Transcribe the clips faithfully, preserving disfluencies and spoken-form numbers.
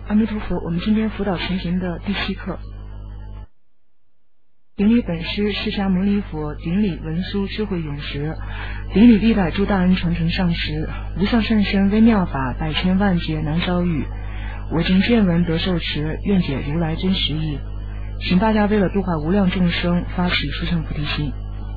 阿弥陀佛，我们今天辅导前行的第七课。顶礼本师释迦牟尼佛，顶礼文殊智慧永识，顶礼历代诸大恩传承上师，无上甚深微妙法，百千万劫难遭遇。我今见闻得受持，愿解如来真实义。请大家为了度化无量众生，发起殊胜菩提心。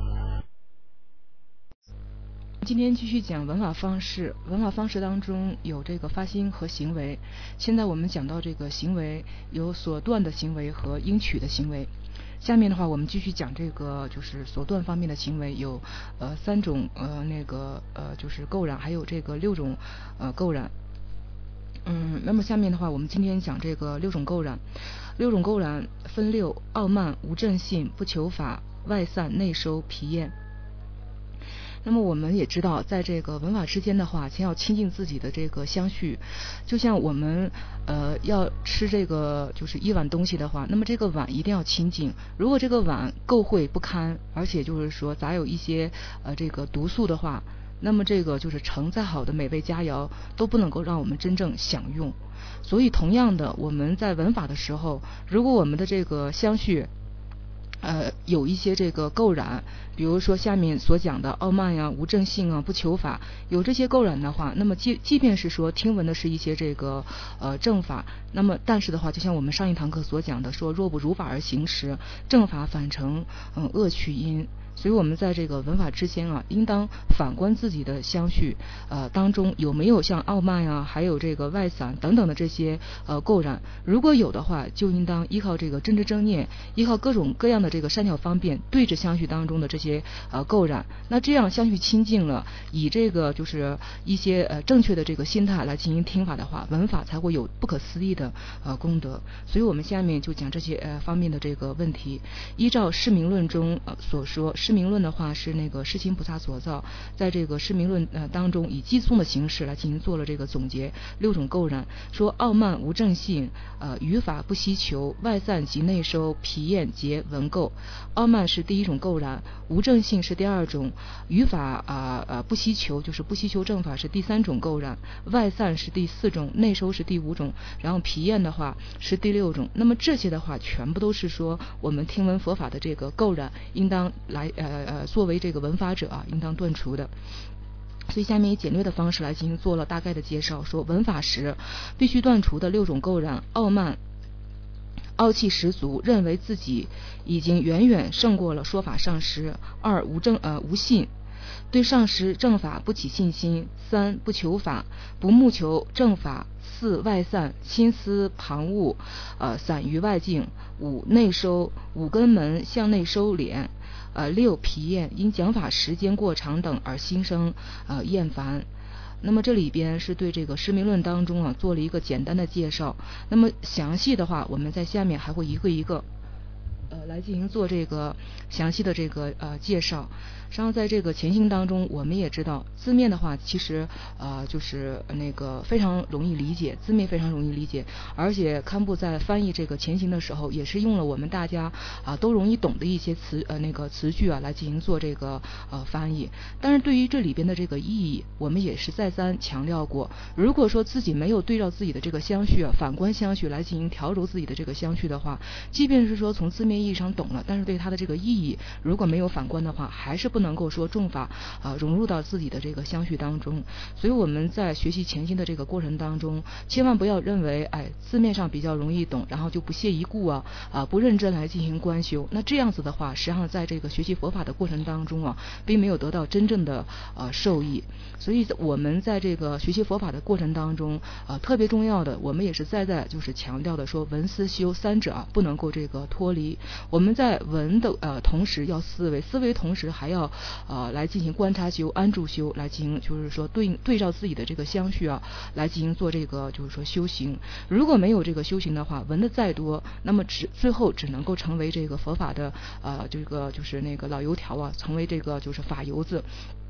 今天继续讲文法方式，文法方式当中有这个发心和行为。现在我们讲到这个行为，有所断的行为和应取的行为。下面的话，我们继续讲这个就是所断方面的行为，有呃三种呃那个呃就是垢染，还有这个六种呃垢染。嗯，那么下面的话，我们今天讲这个六种垢染。六种垢染分六：傲慢、无正信、不求法、外散、内收、疲厌。那么我们也知道，在这个文法之间的话，先要亲近自己的这个相续。就像我们呃要吃这个就是一碗东西的话，那么这个碗一定要清净。如果这个碗垢秽不堪，而且就是说杂有一些呃这个毒素的话，那么这个就是盛再好的美味佳肴都不能够让我们真正享用。所以同样的，我们在文法的时候，如果我们的这个相续呃，有一些这个垢染，比如说下面所讲的傲慢呀、无正性啊、不求法，有这些垢染的话，那么即即便是说听闻的是一些这个呃正法，那么但是的话，就像我们上一堂课所讲的，说若不如法而行时，正法反成嗯恶趣因。所以我们在这个文法之间啊，应当反观自己的相续，呃当中有没有像傲慢呀，还有这个外散等等的这些呃垢染。如果有的话，就应当依靠这个真知正念，依靠各种各样的这个善巧方便，对着相续当中的这些呃垢染。那这样相续清净了，以这个就是一些呃正确的这个心态来进行听法的话，文法才会有不可思议的呃功德。所以我们下面就讲这些呃方面的这个问题。依照释名论中呃所说，释名论的话是那个世亲菩萨所造，在这个释名论呃当中以寄送的形式来进行做了这个总结。六种垢染，说傲慢、无正信、呃语法不希求、外散及内收、疲厌结文垢。傲慢是第一种垢染，无正信是第二种，语法啊呃不希求就是不希求正法是第三种垢染，外散是第四种，内收是第五种，然后疲厌的话是第六种。那么这些的话全部都是说我们听闻佛法的这个垢染，应当来呃呃作为这个闻法者啊，应当断除的。所以下面以简略的方式来进行做了大概的介绍，说闻法时必须断除的六种垢染：傲慢、傲气十足，认为自己已经远远胜过了说法上师；二无正呃无信，对上师正法不起信心；三不求法，不慕求正法；四外散，心思旁骛，呃散于外境；五内收，五根门向内收敛；呃六疲厌，因讲法时间过长等而心生呃厌烦。那么这里边是对这个释名论当中啊做了一个简单的介绍，那么详细的话我们在下面还会一个一个呃来进行做这个详细的这个呃介绍。实际上在这个前行当中，我们也知道字面的话其实呃就是那个非常容易理解，字面非常容易理解，而且堪布在翻译这个前行的时候也是用了我们大家啊、呃、都容易懂的一些词呃那个词句啊来进行做这个呃翻译。但是对于这里边的这个意义，我们也是再三强调过，如果说自己没有对照自己的这个相续啊，反观相续来进行调柔自己的这个相续的话，即便是说从字面意义上懂了，但是对它的这个意义如果没有反观的话，还是不能够说重法啊、呃、融入到自己的这个相续当中。所以我们在学习前行的这个过程当中，千万不要认为哎字面上比较容易懂，然后就不屑一顾啊啊、呃、不认真来进行观修。那这样子的话，实际上在这个学习佛法的过程当中啊，并没有得到真正的呃受益。所以我们在这个学习佛法的过程当中呃特别重要的，我们也是再再就是强调的说，闻思修三者啊不能够这个脱离。我们在闻的呃同时要思维，思维同时还要呃来进行观察修、安住修，来进行就是说对对照自己的这个相续啊，来进行做这个就是说修行。如果没有这个修行的话，闻的再多，那么只最后只能够成为这个佛法的呃这个就是那个老油条啊，成为这个就是法油子。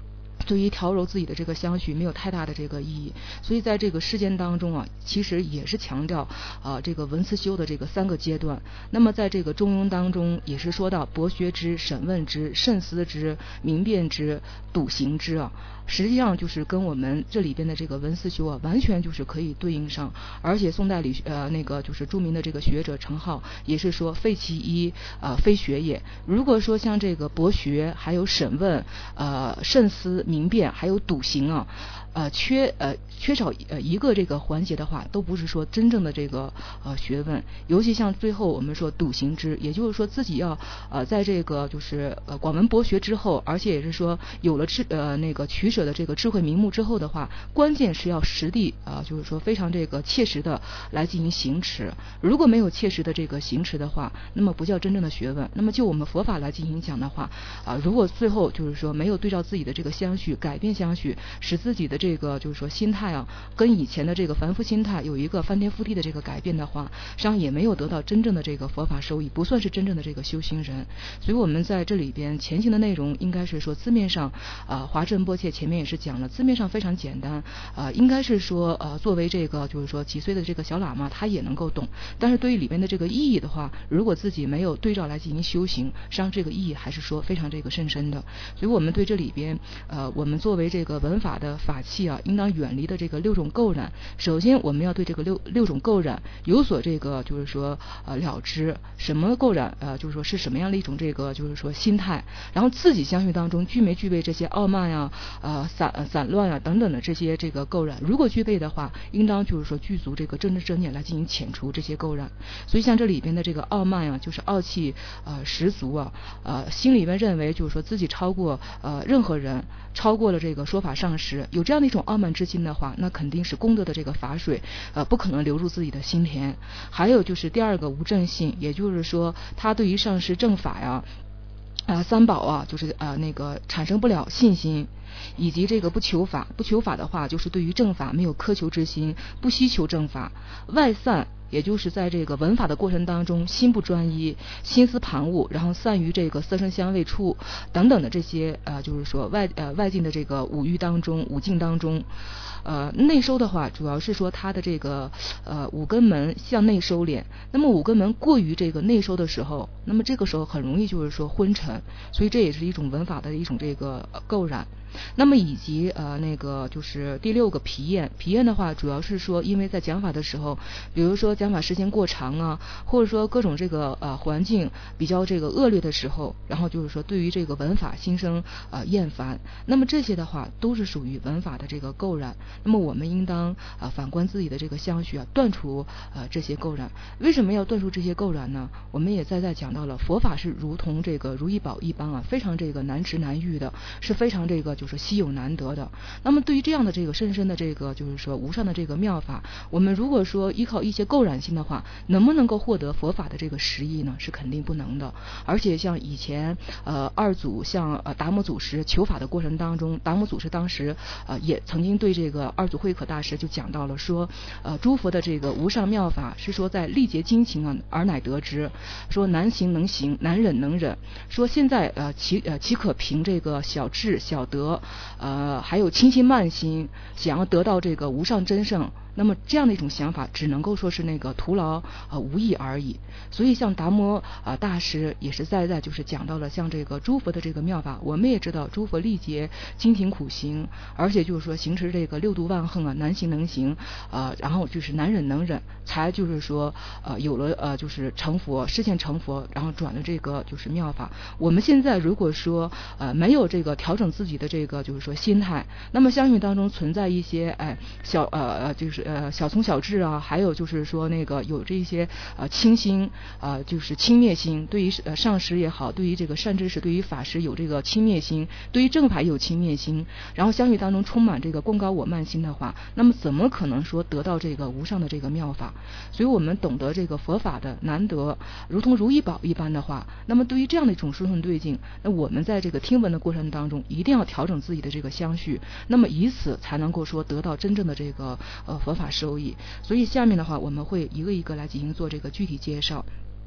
对于调柔自己的这个相续没有太大的这个意义。所以在这个事件当中啊，其实也是强调啊、呃、这个文思修的这个三个阶段。那么在这个中庸当中也是说到博学之、审问之、慎思之、明辨之、笃行之啊，实际上就是跟我们这里边的这个文思修啊，完全就是可以对应上。而且宋代理呃那个就是著名的这个学者程颢也是说废其一呃非学也。如果说像这个博学还有审问呃慎思明辨还有笃行啊，呃缺呃缺少呃一个这个环节的话，都不是说真正的这个呃学问。尤其像最后我们说笃行之，也就是说自己要呃在这个就是呃广闻博学之后，而且也是说有了智呃那个取舍的这个智慧名目之后的话，关键是要实地啊、呃、就是说非常这个切实的来进行行持。如果没有切实的这个行持的话，那么不叫真正的学问。那么就我们佛法来进行讲的话啊、呃，如果最后就是说没有对照自己的这个相续，改变相续，使自己的这个就是说心态啊跟以前的这个凡夫心态有一个翻天覆地的这个改变的话，实际上也没有得到真正的这个佛法收益，不算是真正的这个修行人。所以我们在这里边前行的内容应该是说字面上啊、呃、华震波切前面也是讲了，字面上非常简单啊、呃，应该是说呃作为这个就是说几岁的这个小喇嘛他也能够懂，但是对于里面的这个意义的话，如果自己没有对照来进行修行，实际上这个意义还是说非常这个甚深的。所以我们对这里边呃我们作为这个文法的法器啊，应当远离的这个六种垢染。首先我们要对这个六六种垢染有所这个就是说呃了知，什么垢染呃就是说是什么样的一种这个就是说心态，然后自己相续当中具没具备这些傲慢呀呃散呃散乱啊等等的这些这个垢染，如果具备的话，应当就是说具足这个正知正念来进行遣除这些垢染。所以像这里边的这个傲慢啊，就是傲气呃十足啊，呃心里面认为就是说自己超过呃任何人，超过了这个说法上师，有这样的一种傲慢之心的话，那肯定是功德的这个法水呃不可能流入自己的心田。还有就是第二个无正信，也就是说他对于上师正法呀呃三宝啊，就是呃那个产生不了信心，以及这个不求法，不求法的话就是对于正法没有苛求之心，不希求正法。外散也就是在这个闻法的过程当中心不专一，心思旁骛，然后散于这个色声香味触等等的这些呃就是说外呃外境的这个五欲当中五境当中。呃内收的话主要是说它的这个呃五根门向内收敛，那么五根门过于这个内收的时候，那么这个时候很容易就是说昏沉，所以这也是一种闻法的一种这个、呃、垢染。那么以及呃那个就是第六个疲厌，疲厌的话主要是说因为在讲法的时候，比如说讲法时间过长啊，或者说各种这个呃环境比较这个恶劣的时候，然后就是说对于这个闻法心生呃厌烦，那么这些的话都是属于闻法的这个垢染。那么我们应当呃反观自己的这个相续啊，断除呃这些垢染。为什么要断除这些垢染呢？我们也在在讲到了佛法是如同这个如意宝一般啊，非常这个难值难遇的，是非常这个就是稀有难得的。那么对于这样的这个深深的这个就是说无上的这个妙法，我们如果说依靠一些垢染心的话，能不能够获得佛法的这个实意呢？是肯定不能的。而且像以前呃二祖像呃达摩祖师求法的过程当中，达摩祖师当时呃也曾经对这个二祖慧可大师就讲到了说呃诸佛的这个无上妙法是说在历劫精勤啊而乃得之，说难行能行，难忍能忍，说现在呃岂呃岂可凭这个小智小德呃还有轻心慢心想要得到这个无上真圣，那么这样的一种想法只能够说是那个徒劳呃无益而已。所以像达摩啊、呃、大师也是在在就是讲到了像这个诸佛的这个妙法，我们也知道诸佛历劫精勤苦行，而且就是说行持这个六度万行啊，难行能行呃然后就是难忍能忍，才就是说呃有了呃就是成佛实现成佛，然后转了这个就是妙法。我们现在如果说呃没有这个调整自己的这个就是说心态，那么相续当中存在一些哎小呃呃就是呃小聪小智啊，还有就是说那个有这些呃轻心呃就是轻蔑心，对于呃上师也好，对于这个善知识，对于法师有这个轻蔑心，对于正法有轻蔑心，然后相续当中充满这个功高我慢心的话，那么怎么可能说得到这个无上的这个妙法？所以我们懂得这个佛法的难得如同如意宝一般的话，那么对于这样的一种殊胜对境，那我们在这个听闻的过程当中一定要调整自己的这个相续，那么以此才能够说得到真正的这个呃佛法收益。所以下面的话我们会一个一个来进行做这个具体介绍。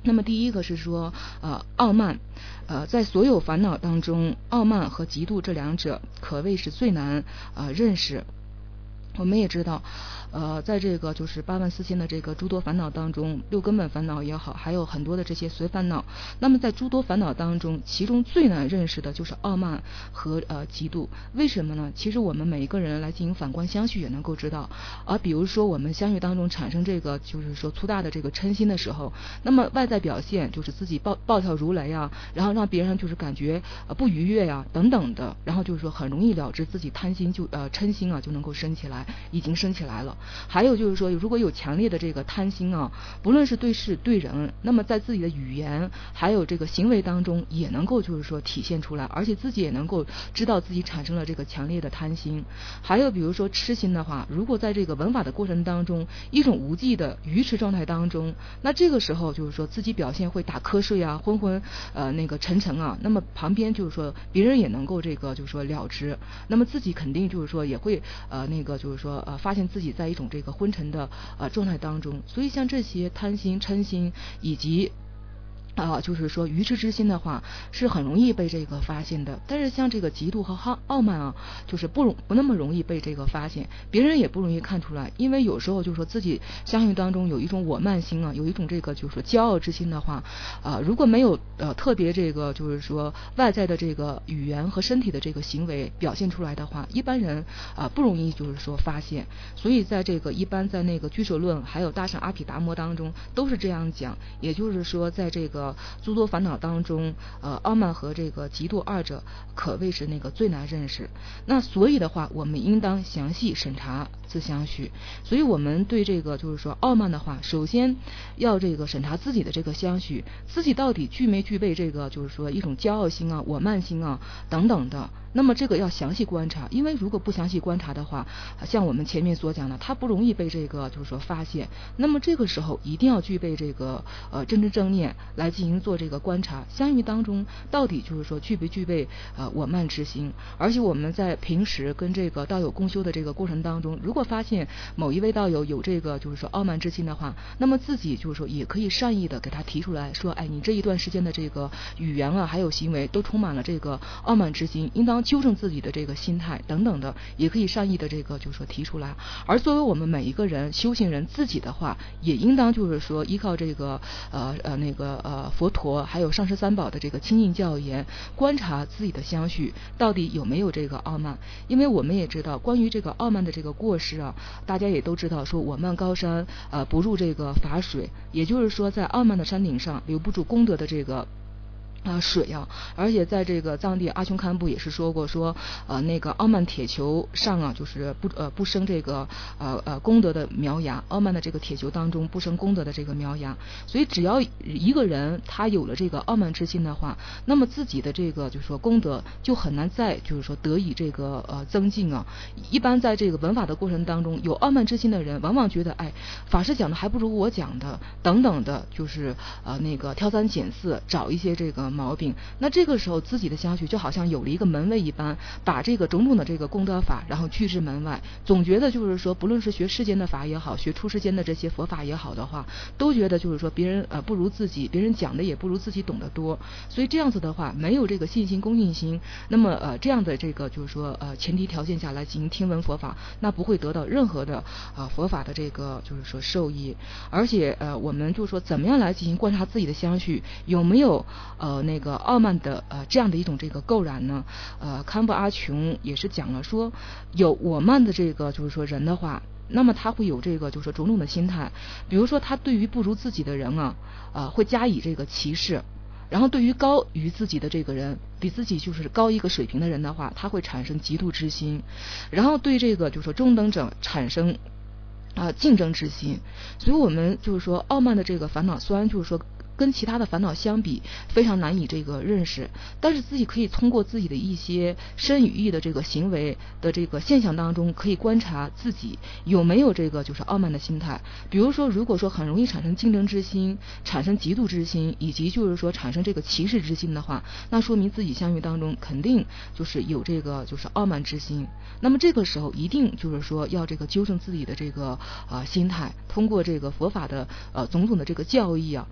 那么第一个是说呃傲慢，呃在所有烦恼当中，傲慢和嫉妒这两者可谓是最难呃认识。我们也知道呃在这个就是八万四千的这个诸多烦恼当中，六根本烦恼也好，还有很多的这些随烦恼，那么在诸多烦恼当中，其中最难认识的就是傲慢和呃嫉妒。为什么呢？其实我们每一个人来进行反观相续也能够知道，而比如说我们相续当中产生这个就是说粗大的这个嗔心的时候，那么外在表现就是自己暴暴跳如雷啊，然后让别人就是感觉呃不愉悦呀、啊、等等的，然后就是说很容易了知自己贪心就呃嗔心啊就能够升起来，已经升起来了。还有就是说如果有强烈的这个贪心啊，不论是对事对人，那么在自己的语言还有这个行为当中也能够就是说体现出来，而且自己也能够知道自己产生了这个强烈的贪心。还有比如说痴心的话，如果在这个闻法的过程当中，一种无记的愚痴状态当中，那这个时候就是说自己表现会打瞌睡啊，昏昏呃那个沉沉啊，那么旁边就是说别人也能够这个就是说了知，那么自己肯定就是说也会呃那个就是说呃发现自己在一种这个昏沉的呃状态当中。所以像这些贪心嗔心以及啊、呃，就是说愚痴之心的话，是很容易被这个发现的。但是像这个嫉妒和傲傲慢啊，就是不容不那么容易被这个发现，别人也不容易看出来。因为有时候就是说自己相信当中有一种我慢心啊，有一种这个就是说骄傲之心的话，啊、呃，如果没有呃特别这个就是说外在的这个语言和身体的这个行为表现出来的话，一般人啊、呃、不容易就是说发现。所以在这个一般在那个居舍论还有大乘阿毗达摩当中都是这样讲，也就是说在这个诸多烦恼当中，呃，傲慢和这个嫉妒二者可谓是那个最难认识。那所以的话，我们应当详细审查自相续。所以我们对这个就是说傲慢的话，首先要这个审查自己的这个相续，自己到底具没具备这个就是说一种骄傲心啊、我慢心啊等等的。那么这个要详细观察，因为如果不详细观察的话，像我们前面所讲的，它不容易被这个就是说发现。那么这个时候一定要具备这个呃真知正念来进行做这个观察，相遇当中到底就是说具不具备呃我慢之心。而且我们在平时跟这个道友共修的这个过程当中，如果发现某一位道友有这个就是说傲慢之心的话，那么自己就是说也可以善意的给他提出来说，哎，你这一段时间的这个语言啊还有行为都充满了这个傲慢之心，应当纠正自己的这个心态等等的，也可以善意的这个就是说提出来。而作为我们每一个人修行人自己的话，也应当就是说依靠这个呃呃那个呃佛陀还有上师三宝的这个亲近教言，观察自己的相续到底有没有这个傲慢。因为我们也知道关于这个傲慢的这个过失啊，大家也都知道说我慢高山呃不入这个法水，也就是说在傲慢的山顶上留不住功德的这个啊、呃，水啊，而且在这个藏地阿琼堪布也是说过，说呃那个傲慢铁球上啊，就是不呃不生这个呃呃功德的苗芽，傲慢的这个铁球当中不生功德的这个苗芽。所以只要一个人他有了这个傲慢之心的话，那么自己的这个就是说功德就很难再就是说得以这个呃增进啊。一般在这个闻法的过程当中，有傲慢之心的人，往往觉得哎法师讲的还不如我讲的等等的，就是呃那个挑三拣四，找一些这个毛病。那这个时候自己的相续就好像有了一个门卫一般，把这个种种的这个功德法然后拒之门外，总觉得就是说不论是学世间的法也好，学出世间的这些佛法也好的话，都觉得就是说别人呃不如自己，别人讲的也不如自己懂得多。所以这样子的话没有这个信心恭敬心，那么呃这样的这个就是说呃前提条件下来进行听闻佛法，那不会得到任何的啊、呃、佛法的这个就是说受益。而且呃我们就说怎么样来进行观察自己的相续有没有呃那个傲慢的呃这样的一种这个垢染呢？呃堪布阿琼也是讲了说，有我慢的这个就是说人的话，那么他会有这个就是说种种的心态，比如说他对于不如自己的人啊呃会加以这个歧视，然后对于高于自己的这个人，比自己就是高一个水平的人的话，他会产生嫉妒之心，然后对这个就是说中等者产生啊、呃、竞争之心。所以我们就是说傲慢的这个烦恼，虽然就是说跟其他的烦恼相比非常难以这个认识，但是自己可以通过自己的一些身语意的这个行为的这个现象当中，可以观察自己有没有这个就是傲慢的心态。比如说如果说很容易产生竞争之心，产生嫉妒之心，以及就是说产生这个歧视之心的话，那说明自己相遇当中肯定就是有这个就是傲慢之心。那么这个时候一定就是说要这个纠正自己的这个呃心态，通过这个佛法的呃种种的这个教义啊，那么对治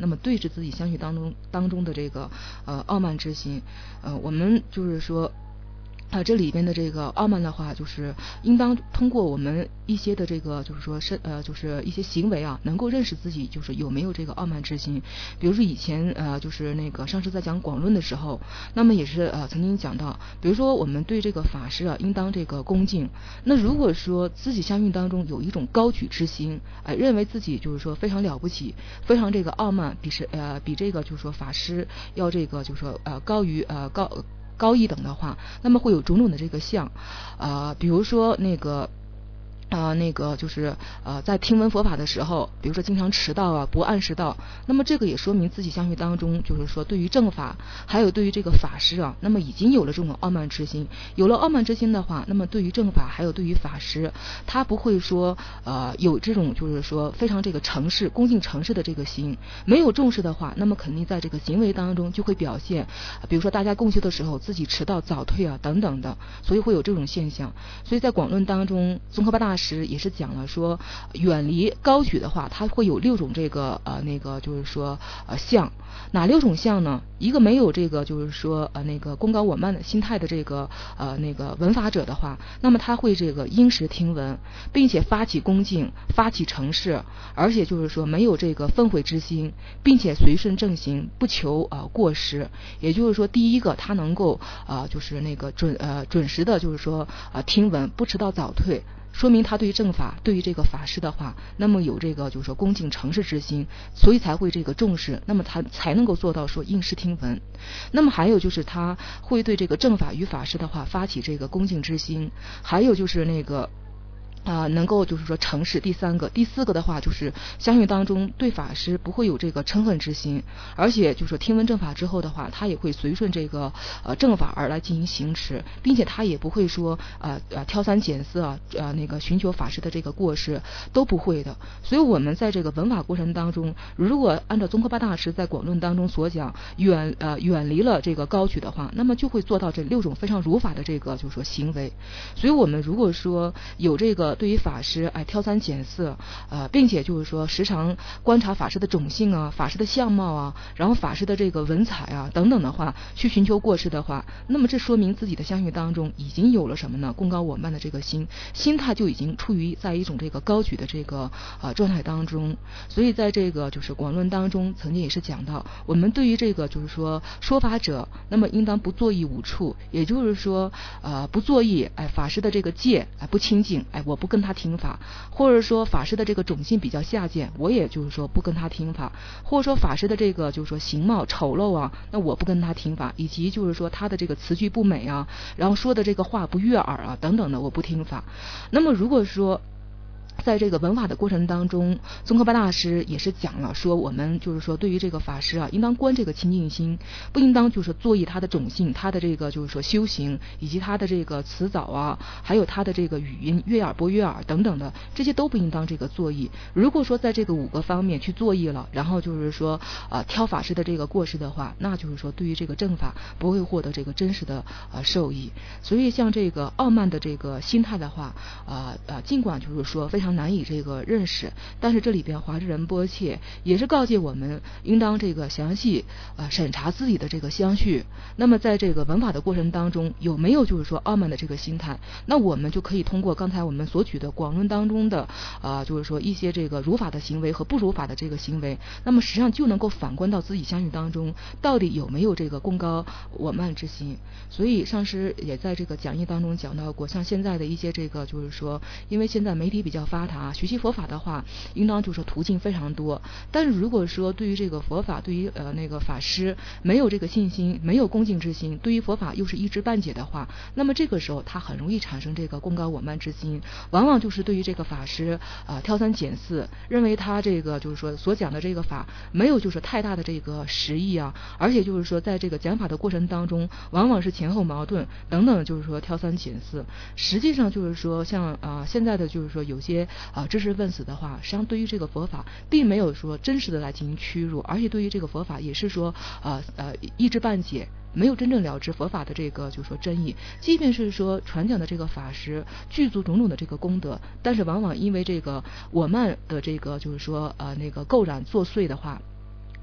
自己相续当中当中的这个呃傲慢之心。呃，我们就是说。啊，这里边的这个傲慢的话，就是应当通过我们一些的这个，就是说是呃，就是一些行为啊，能够认识自己就是有没有这个傲慢之心。比如说以前呃，就是那个上次在讲广论的时候，那么也是呃曾经讲到，比如说我们对这个法师啊，应当这个恭敬。那如果说自己相运当中有一种高举之心，哎、呃，认为自己就是说非常了不起，非常这个傲慢，比是呃比这个就是说法师要这个就是说呃高于呃高。高一等的话，那么会有种种的这个相，呃，比如说那个。呃，那个就是呃，在听闻佛法的时候，比如说经常迟到啊，不按时到，那么这个也说明自己相续当中，就是说对于正法，还有对于这个法师啊，那么已经有了这种傲慢之心。有了傲慢之心的话，那么对于正法，还有对于法师，他不会说呃有这种就是说非常这个诚实、恭敬诚实的这个心。没有重视的话，那么肯定在这个行为当中就会表现，比如说大家共修的时候自己迟到、早退啊等等的，所以会有这种现象。所以在广论当中，宗喀巴大师也是讲了说，远离高举的话，它会有六种这个呃那个就是说呃相。哪六种相呢？一个没有这个就是说呃那个功高我慢的心态的这个呃那个闻法者的话，那么他会这个因时听闻，并且发起恭敬，发起诚实，而且就是说没有这个愤悔之心，并且随顺正行，不求呃过失。也就是说，第一个他能够呃就是那个准呃准时的，就是说呃听闻，不迟到早退。说明他对于正法，对于这个法师的话，那么有这个就是说恭敬诚实之心，所以才会这个重视，那么他才能够做到说应时听闻。那么还有就是他会对这个正法与法师的话发起这个恭敬之心，还有就是那个啊、呃，能够就是说诚实。第三个、第四个的话，就是相续当中对法师不会有这个嗔恨之心，而且就是说听闻正法之后的话，他也会随顺这个呃正法而来进行行持，并且他也不会说呃呃挑三拣四啊，呃那个寻求法师的这个过失都不会的。所以我们在这个闻法过程当中，如果按照宗喀巴大师在广论当中所讲，远呃远离了这个高举的话，那么就会做到这六种非常如法的这个就是说行为。所以我们如果说有这个对于法师哎挑三拣四，呃，并且就是说时常观察法师的种性啊、法师的相貌啊，然后法师的这个文采啊等等的话，去寻求过失的话，那么这说明自己的相续当中已经有了什么呢？功高我慢的这个心，心态就已经处于在一种这个高举的这个呃状态当中。所以在这个就是广论当中，曾经也是讲到，我们对于这个就是说说法者，那么应当不作意五处，也就是说呃不作意哎法师的这个戒哎不清净哎我不跟他听法，或者说法师的这个种性比较下贱，我也就是说不跟他听法，或者说法师的这个就是说形貌丑陋啊，那我不跟他听法，以及就是说他的这个词句不美啊，然后说的这个话不悦耳啊等等的，我不听法。那么如果说在这个闻法的过程当中，宗喀巴大师也是讲了说，我们就是说对于这个法师啊，应当观这个清净心，不应当就是作意他的种性，他的这个就是说修行，以及他的这个辞藻啊，还有他的这个语音悦耳不悦耳等等的，这些都不应当这个作意。如果说在这个五个方面去作意了，然后就是说呃挑法师的这个过失的话，那就是说对于这个正法不会获得这个真实的呃受益。所以像这个傲慢的这个心态的话，呃呃尽管就是说非常难以这个认识，但是这里边华智仁波切也是告诫我们，应当这个详细呃审查自己的这个相续。那么在这个闻法的过程当中，有没有就是说傲慢的这个心态？那我们就可以通过刚才我们所举的广论当中的呃就是说一些这个如法的行为和不如法的这个行为，那么实际上就能够反观到自己相续当中到底有没有这个功高我慢之心。所以上师也在这个讲义当中讲到过，像现在的一些这个就是说，因为现在媒体比较发达，学习佛法的话应当就是说途径非常多，但是如果说对于这个佛法，对于呃那个法师没有这个信心，没有恭敬之心，对于佛法又是一知半解的话，那么这个时候他很容易产生这个功高我慢之心，往往就是对于这个法师啊、呃、挑三拣四，认为他这个就是说所讲的这个法没有就是太大的这个实意啊，而且就是说在这个讲法的过程当中，往往是前后矛盾等等，就是说挑三拣四。实际上就是说像啊、呃、现在的就是说有些啊、呃、知识分子的话，实际上对于这个佛法并没有说真实的来进行屈辱，而且对于这个佛法也是说呃呃一知半解，没有真正了知佛法的这个就是说真意。即便是说传讲的这个法师具足种种的这个功德，但是往往因为这个我慢的这个就是说呃那个垢染作祟的话，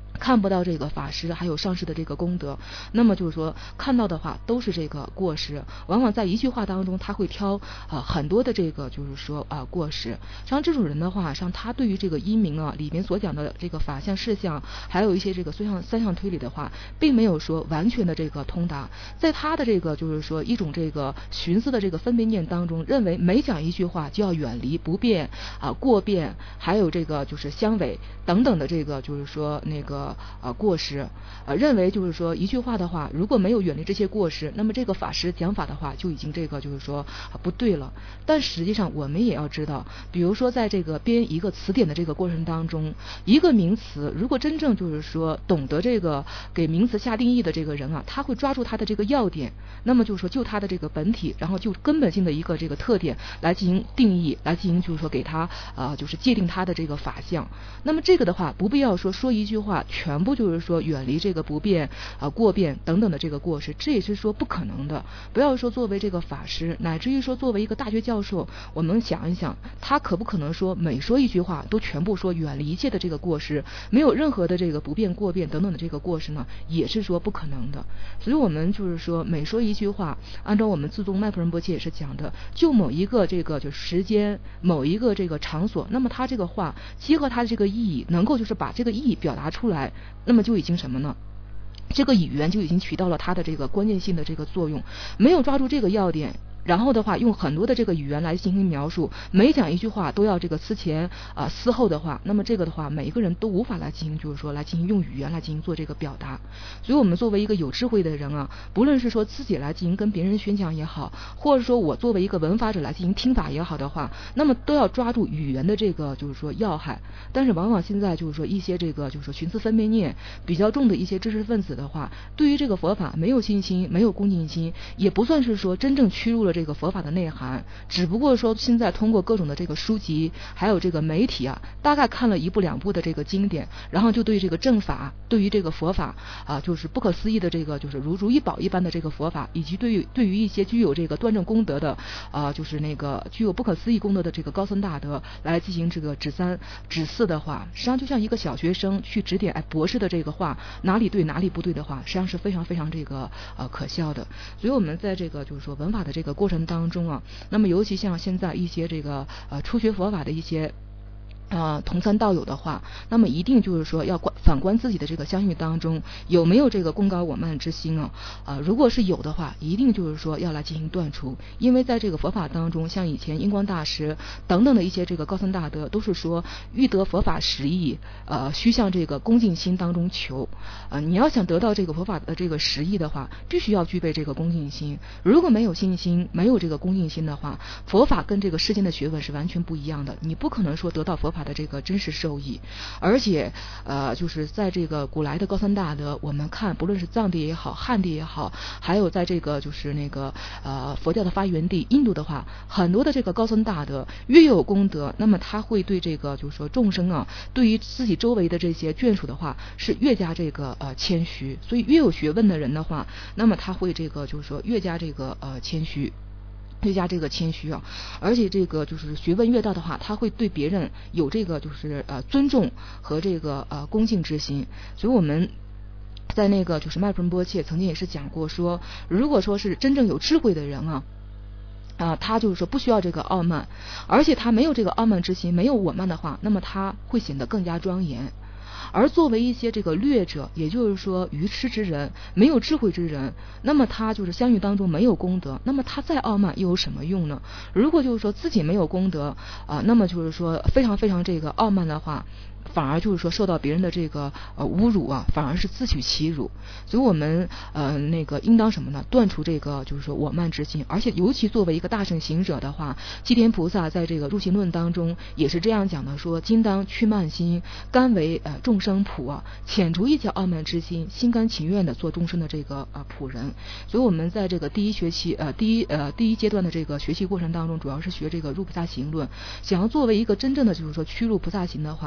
看不到这个法师还有上师的这个功德，那么就是说看到的话都是这个过失，往往在一句话当中他会挑啊、呃、很多的这个就是说啊、呃、过失。像这种人的话，像他对于这个因明啊里面所讲的这个法相事项，还有一些这个三项三项推理的话，并没有说完全的这个通达，在他的这个就是说一种这个寻思的这个分别念当中，认为每讲一句话就要远离不变啊、呃、过变，还有这个就是相违等等的这个就是说那个呃过失，呃认为就是说一句话的话，如果没有远离这些过失，那么这个法师讲法的话就已经这个就是说、呃、不对了。但实际上我们也要知道，比如说在这个编一个词典的这个过程当中，一个名词如果真正就是说懂得这个给名词下定义的这个人啊，他会抓住他的这个要点，那么就是说就他的这个本体，然后就根本性的一个这个特点来进行定义，来进行就是说给他啊、呃、就是界定他的这个法相。那么这个的话不必要说说一句话全部就是说远离这个不变啊、呃、过变等等的这个过失，这也是说不可能的。不要说作为这个法师，乃至于说作为一个大学教授，我们想一想，他可不可能说每说一句话都全部说远离一切的这个过失，没有任何的这个不变过变等等的这个过失呢？也是说不可能的。所以我们就是说每说一句话，按照我们自宗麦普仁波切也是讲的，就某一个这个就时间某一个这个场所，那么他这个话结合他的这个意义，能够就是把这个意义表达出来，那么就已经什么呢？这个语言就已经起到了它的这个关键性的这个作用。没有抓住这个要点，然后的话用很多的这个语言来进行描述，每讲一句话都要这个思前啊、呃、思后的话，那么这个的话每一个人都无法来进行就是说来进行用语言来进行做这个表达。所以我们作为一个有智慧的人啊，不论是说自己来进行跟别人宣讲也好，或者说我作为一个文法者来进行听法也好的话，那么都要抓住语言的这个就是说要害。但是往往现在就是说一些这个就是说寻思分别念比较重的一些知识分子的话，对于这个佛法没有信心，没有恭敬心，也不算是说真正趋入了这个佛法的内涵，只不过说现在通过各种的这个书籍还有这个媒体啊，大概看了一部两部的这个经典，然后就对这个正法，对于这个佛法啊，就是不可思议的这个就是如如意宝一般的这个佛法，以及对于对于一些具有这个断证功德的啊，就是那个具有不可思议功德的这个高僧大德来进行这个指三指四的话，实际上就像一个小学生去指点哎博士的这个话哪里对哪里不对的话，实际上是非常非常这个呃可笑的。所以我们在这个就是说文法的这个过程当中啊，那么尤其像现在一些这个呃初学佛法的一些呃同参道友的话，那么一定就是说要观反观自己的这个相续当中有没有这个功高我慢之心啊，呃如果是有的话，一定就是说要来进行断除。因为在这个佛法当中，像以前印光大师等等的一些这个高僧大德都是说欲得佛法实义，呃须向这个恭敬心当中求。呃你要想得到这个佛法的这个实义的话，必须要具备这个恭敬心。如果没有信心，没有这个恭敬心的话，佛法跟这个世间的学问是完全不一样的，你不可能说得到佛法的这个真实受益。而且呃就是在这个古来的高僧大德，我们看不论是藏地也好，汉地也好，还有在这个就是那个呃佛教的发源地印度的话，很多的这个高僧大德越有功德，那么他会对这个就是说众生啊，对于自己周围的这些眷属的话是越加这个呃谦虚。所以越有学问的人的话，那么他会这个就是说越加这个呃谦虚越加这个谦虚啊，而且这个就是学问越大的话，他会对别人有这个就是呃尊重和这个呃恭敬之心。所以我们在那个就是麦普仁波切曾经也是讲过说，如果说是真正有智慧的人啊啊、呃，他就是说不需要这个傲慢，而且他没有这个傲慢之心，没有我慢的话，那么他会显得更加庄严。而作为一些这个劣者，也就是说愚痴之人，没有智慧之人，那么他就是相遇当中没有功德，那么他再傲慢又有什么用呢？如果就是说自己没有功德啊、呃，那么就是说非常非常这个傲慢的话，反而就是说受到别人的这个呃侮辱啊，反而是自取其辱。所以我们呃那个应当什么呢？断除这个就是说我慢之心。而且尤其作为一个大乘行者的话，寂天菩萨在这个入行论当中也是这样讲的，说今当去慢心，甘为呃众生普啊，遣除一切傲慢之心，心甘情愿的做众生的这个呃普人。所以我们在这个第一学期呃第一呃第一阶段的这个学习过程当中，主要是学这个入菩萨行论。想要作为一个真正的就是说趋入菩萨行的话，那么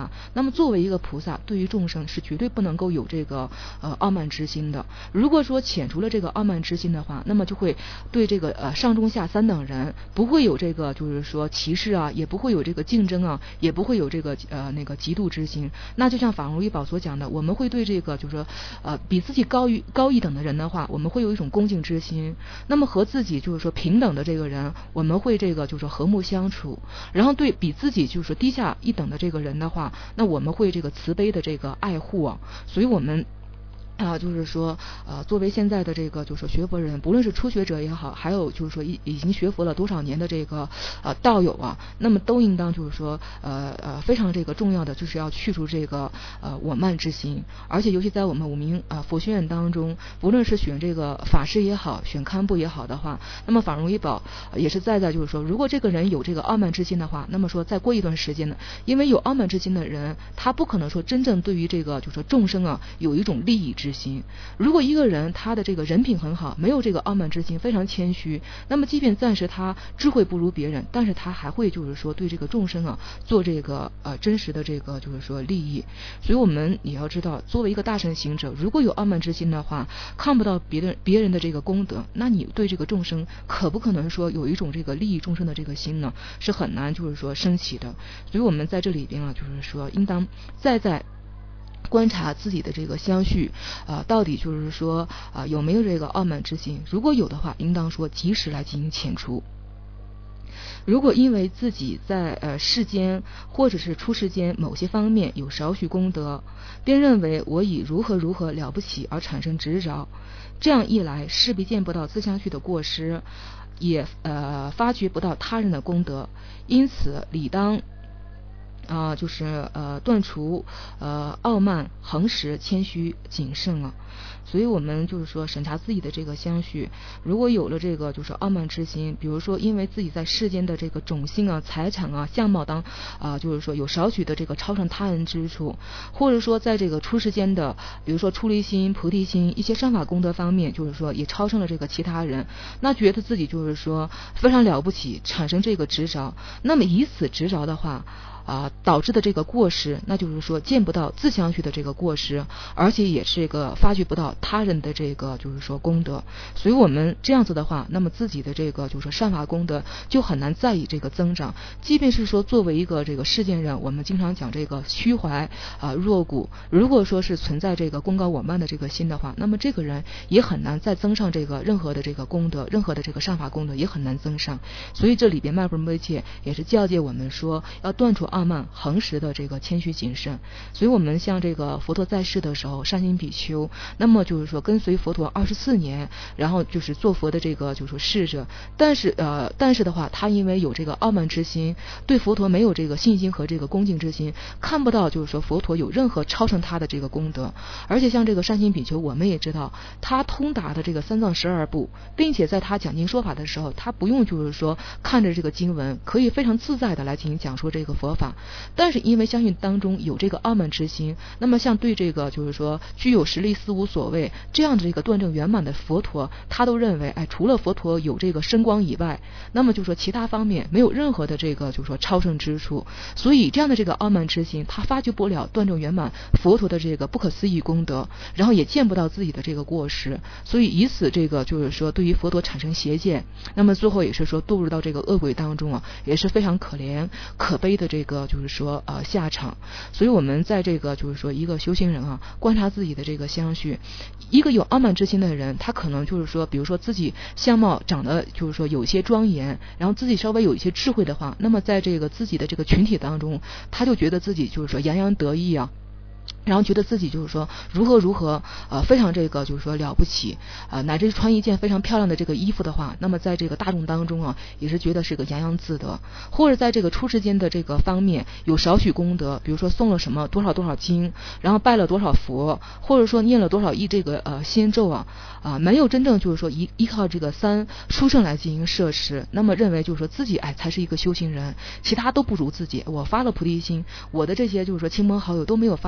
么作为一个菩萨，对于众生是绝对不能够有这个呃傲慢之心的。如果说遣除了这个傲慢之心的话，那么就会对这个呃上中下三等人不会有这个就是说歧视啊，也不会有这个竞争啊，也不会有这个呃那个嫉妒之心。那就像法融维宝所讲的，我们会对这个就是说呃比自己高于高一等的人的话，我们会有一种恭敬之心。那么和自己就是说平等的这个人，我们会这个就是说和睦相处。然后对比自己就是说低下一等的这个人的话，那我们会这个慈悲的这个爱护啊。所以我们啊，就是说，呃，作为现在的这个，就是说学佛人，不论是初学者也好，还有就是说已已经学佛了多少年的这个呃道友啊，那么都应当就是说，呃呃，非常这个重要的，就是要去除这个呃我慢之心。而且尤其在我们五明啊佛学院当中，不论是选这个法师也好，选堪布也好的话，那么法融维宝也是在在就是说，如果这个人有这个傲慢之心的话，那么说再过一段时间呢，因为有傲慢之心的人，他不可能说真正对于这个就是说众生啊有一种利益之心。如果一个人他的这个人品很好，没有这个傲慢之心，非常谦虚，那么即便暂时他智慧不如别人，但是他还会就是说对这个众生啊做这个呃真实的这个就是说利益。所以我们也要知道，作为一个大乘行者，如果有傲慢之心的话，看不到别人别人的这个功德，那你对这个众生可不可能说有一种这个利益众生的这个心呢？是很难就是说升起的。所以我们在这里边啊，就是说应当再在观察自己的这个相续啊、呃，到底就是说啊、呃、有没有这个傲慢之心？如果有的话，应当说及时来进行遣除。如果因为自己在呃世间或者是出世间某些方面有少许功德，便认为我以如何如何了不起而产生执着，这样一来势必见不到自相续的过失，也呃发觉不到他人的功德，因此理当啊、呃，就是呃断除呃傲慢、恒实、谦虚、谨慎啊。所以我们就是说审查自己的这个相续，如果有了这个就是傲慢之心，比如说因为自己在世间的这个种姓啊、财产啊、相貌当啊、呃，就是说有少许的这个超上他人之处，或者说在这个出世间的，比如说出离心、菩提心、一些善法功德方面，就是说也超胜了这个其他人，那觉得自己就是说非常了不起，产生这个执着，那么以此执着的话。啊、呃，导致的这个过失，那就是说见不到自相续的这个过失，而且也是一个发掘不到他人的这个就是说功德。所以我们这样子的话，那么自己的这个就是说善法功德就很难再以这个增长。即便是说作为一个这个世间人，我们经常讲这个虚怀啊、呃、弱骨，如果说是存在这个功高我慢的这个心的话，那么这个人也很难再增上这个任何的这个功德，任何的这个善法功德也很难增上。所以这里边迈布摩切也是教诫我们说，要断除傲慢、恒实的这个谦虚谨慎。所以我们像这个佛陀在世的时候，善心比丘，那么就是说跟随佛陀二十四年，然后就是做佛的这个就是说侍者，但是呃但是的话，他因为有这个傲慢之心，对佛陀没有这个信心和这个恭敬之心，看不到就是说佛陀有任何超成他的这个功德。而且像这个善心比丘，我们也知道他通达的这个三藏十二部，并且在他讲经说法的时候，他不用就是说看着这个经文，可以非常自在的来进行讲说这个佛法。但是因为相信当中有这个傲慢之心，那么像对这个就是说具有实力思无所谓这样的这个断证圆满的佛陀，他都认为哎，除了佛陀有这个身光以外，那么就说其他方面没有任何的这个就是说超胜之处。所以这样的这个傲慢之心，他发掘不了断证圆满佛陀的这个不可思议功德，然后也见不到自己的这个过失，所以以此这个就是说对于佛陀产生邪见，那么最后也是说堕入到这个恶鬼当中啊，也是非常可怜可悲的这个就是说呃下场。所以我们在这个就是说一个修行人啊，观察自己的这个相续，一个有傲慢之心的人，他可能就是说比如说自己相貌长得就是说有一些庄严，然后自己稍微有一些智慧的话，那么在这个自己的这个群体当中，他就觉得自己就是说洋洋得意啊，然后觉得自己就是说如何如何呃非常这个就是说了不起啊、呃，乃至穿一件非常漂亮的这个衣服的话，那么在这个大众当中啊，也是觉得是个洋洋自得。或者在这个出世间的这个方面有少许功德，比如说诵了什么多少多少经，然后拜了多少佛，或者说念了多少亿这个呃仙咒啊啊、呃，没有真正就是说依依靠这个三殊胜来进行摄持，那么认为就是说自己哎才是一个修行人，其他都不如自己。我发了菩提心，我的这些就是说亲朋好友都没有发这个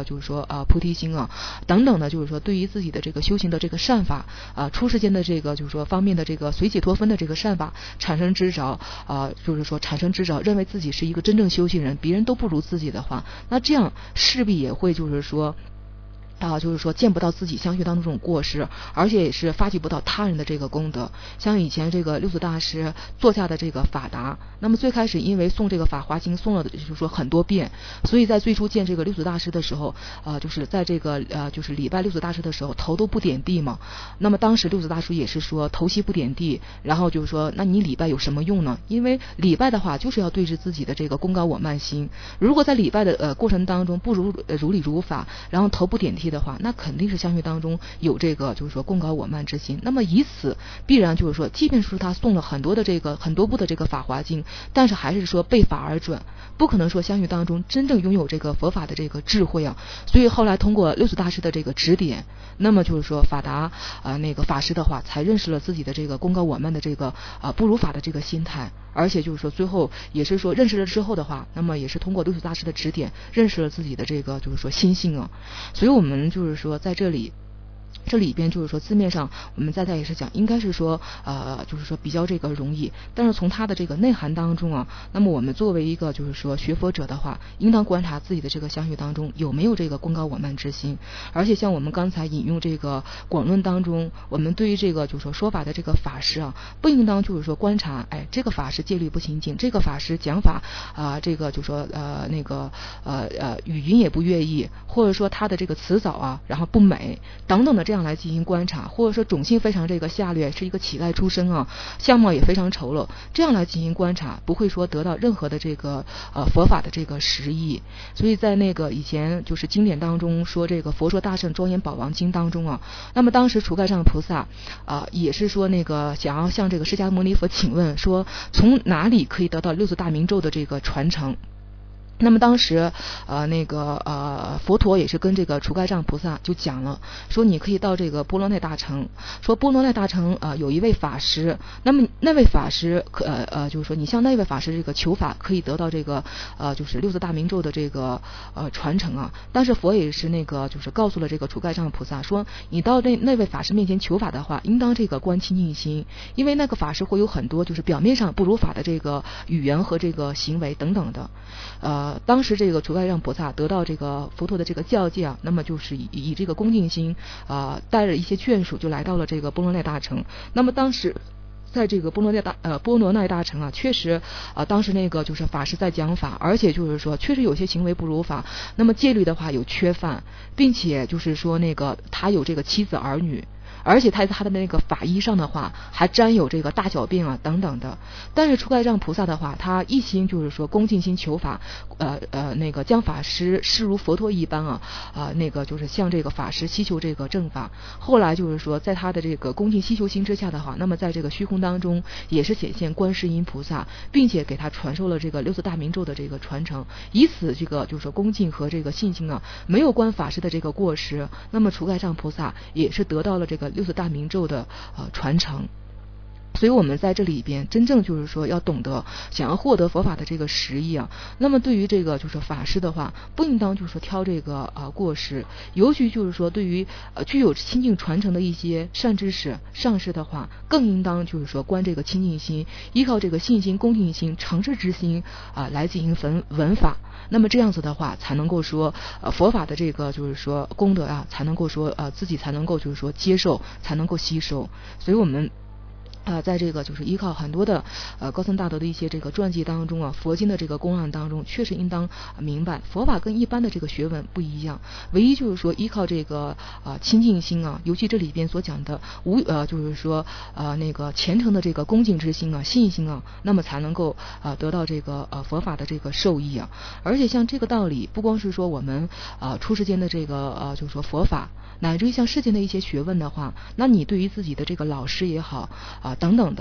个就是说啊菩提心啊等等的，就是说对于自己的这个修行的这个善法啊出世间的这个就是说方面的这个随喜脱分的这个善法产生执着啊，就是说产生执着，认为自己是一个真正修行人，别人都不如自己的话，那这样势必也会就是说啊，就是说见不到自己相续当中这种过失，而且也是发掘不到他人的这个功德。像以前这个六祖大师做下的这个法达，那么最开始因为诵这个法华经诵了就是说很多遍，所以在最初见这个六祖大师的时候，呃，就是在这个呃就是礼拜六祖大师的时候头都不点地嘛。那么当时六祖大师也是说头膝不点地，然后就是说那你礼拜有什么用呢？因为礼拜的话就是要对治自己的这个功高我慢心，如果在礼拜的呃过程当中不如、呃、如理如法，然后头不点地的话，那肯定是相续当中有这个就是说功高我慢之心，那么以此必然就是说即便是他诵了很多的这个很多部的这个法华经，但是还是说背法而准，不可能说相续当中真正拥有这个佛法的这个智慧啊。所以后来通过六祖大师的这个指点，那么就是说法达啊、呃、那个法师的话才认识了自己的这个功高我慢的这个啊、呃、不如法的这个心态，而且就是说最后也是说认识了之后的话，那么也是通过六祖大师的指点认识了自己的这个就是说心性啊。所以我们就是说在这里这里边就是说字面上我们再再也是讲应该是说呃就是说比较这个容易，但是从它的这个内涵当中啊，那么我们作为一个就是说学佛者的话，应当观察自己的这个相续当中有没有这个功高我慢之心。而且像我们刚才引用这个广论当中，我们对于这个就是说说法的这个法师啊，不应当就是说观察哎这个法师戒律不清净，这个法师讲法啊、呃、这个就是说呃那个呃呃语音也不乐意，或者说他的这个词藻啊然后不美等等的这样来进行观察，或者说种姓非常这个下劣，是一个乞丐出身啊，相貌也非常丑陋，这样来进行观察，不会说得到任何的这个呃佛法的这个实义。所以在那个以前就是经典当中说这个佛说大乘庄严宝王经当中啊，那么当时除盖上菩萨啊、呃、也是说那个想要向这个释迦牟尼佛请问说从哪里可以得到六祖大明咒的这个传承。那么当时呃那个呃佛陀也是跟这个除盖障菩萨就讲了，说你可以到这个波罗奈大城，说波罗奈大城呃有一位法师，那么那位法师可呃呃就是说你向那位法师这个求法，可以得到这个呃就是六祖大明咒的这个呃传承啊。但是佛也是那个就是告诉了这个除盖障菩萨说，你到那那位法师面前求法的话，应当这个观清净心，因为那个法师会有很多就是表面上不如法的这个语言和这个行为等等的。呃，当时这个除盖障菩萨得到这个佛陀的这个教诫啊，那么就是以以这个恭敬心啊、呃，带着一些眷属就来到了这个波罗奈大城。那么当时在这个波罗奈大呃波罗奈大城啊，确实啊、呃，当时那个就是法师在讲法，而且就是说确实有些行为不如法，那么戒律的话有缺犯，并且就是说那个他有这个妻子儿女。而且他他的那个法衣上的话还沾有这个大小便啊等等的。但是除盖障菩萨的话，他一心就是说恭敬心求法，呃呃那个将法师视如佛陀一般啊啊、呃、那个就是向这个法师祈求这个正法。后来就是说在他的这个恭敬希求心之下的话，那么在这个虚空当中也是显现观世音菩萨，并且给他传授了这个六祖大明咒的这个传承，以此这个就是说恭敬和这个信心啊没有观法师的这个过失，那么除盖障菩萨也是得到了这个六祖大明咒的呃传承。所以我们在这里边真正就是说要懂得想要获得佛法的这个实义啊，那么对于这个就是法师的话，不应当就是说挑这个呃过失，尤其就是说对于呃具有清净传承的一些善知识上师的话，更应当就是说观这个清净心，依靠这个信心恭敬心诚挚之心啊、呃、来进行闻闻法。那么这样子的话才能够说呃佛法的这个就是说功德啊才能够说呃自己才能够就是说接受，才能够吸收。所以我们呃，在这个就是依靠很多的呃高僧大德的一些这个传记当中啊，佛经的这个公案当中，确实应当明白佛法跟一般的这个学问不一样，唯一就是说依靠这个啊、呃、清净心啊，尤其这里边所讲的无呃就是说呃那个虔诚的这个恭敬之心啊、信心啊，那么才能够啊、呃、得到这个呃佛法的这个受益啊。而且像这个道理，不光是说我们啊、呃、出世间的这个呃就是说佛法，乃至于像世间的一些学问的话，那你对于自己的这个老师也好啊、呃、等等的，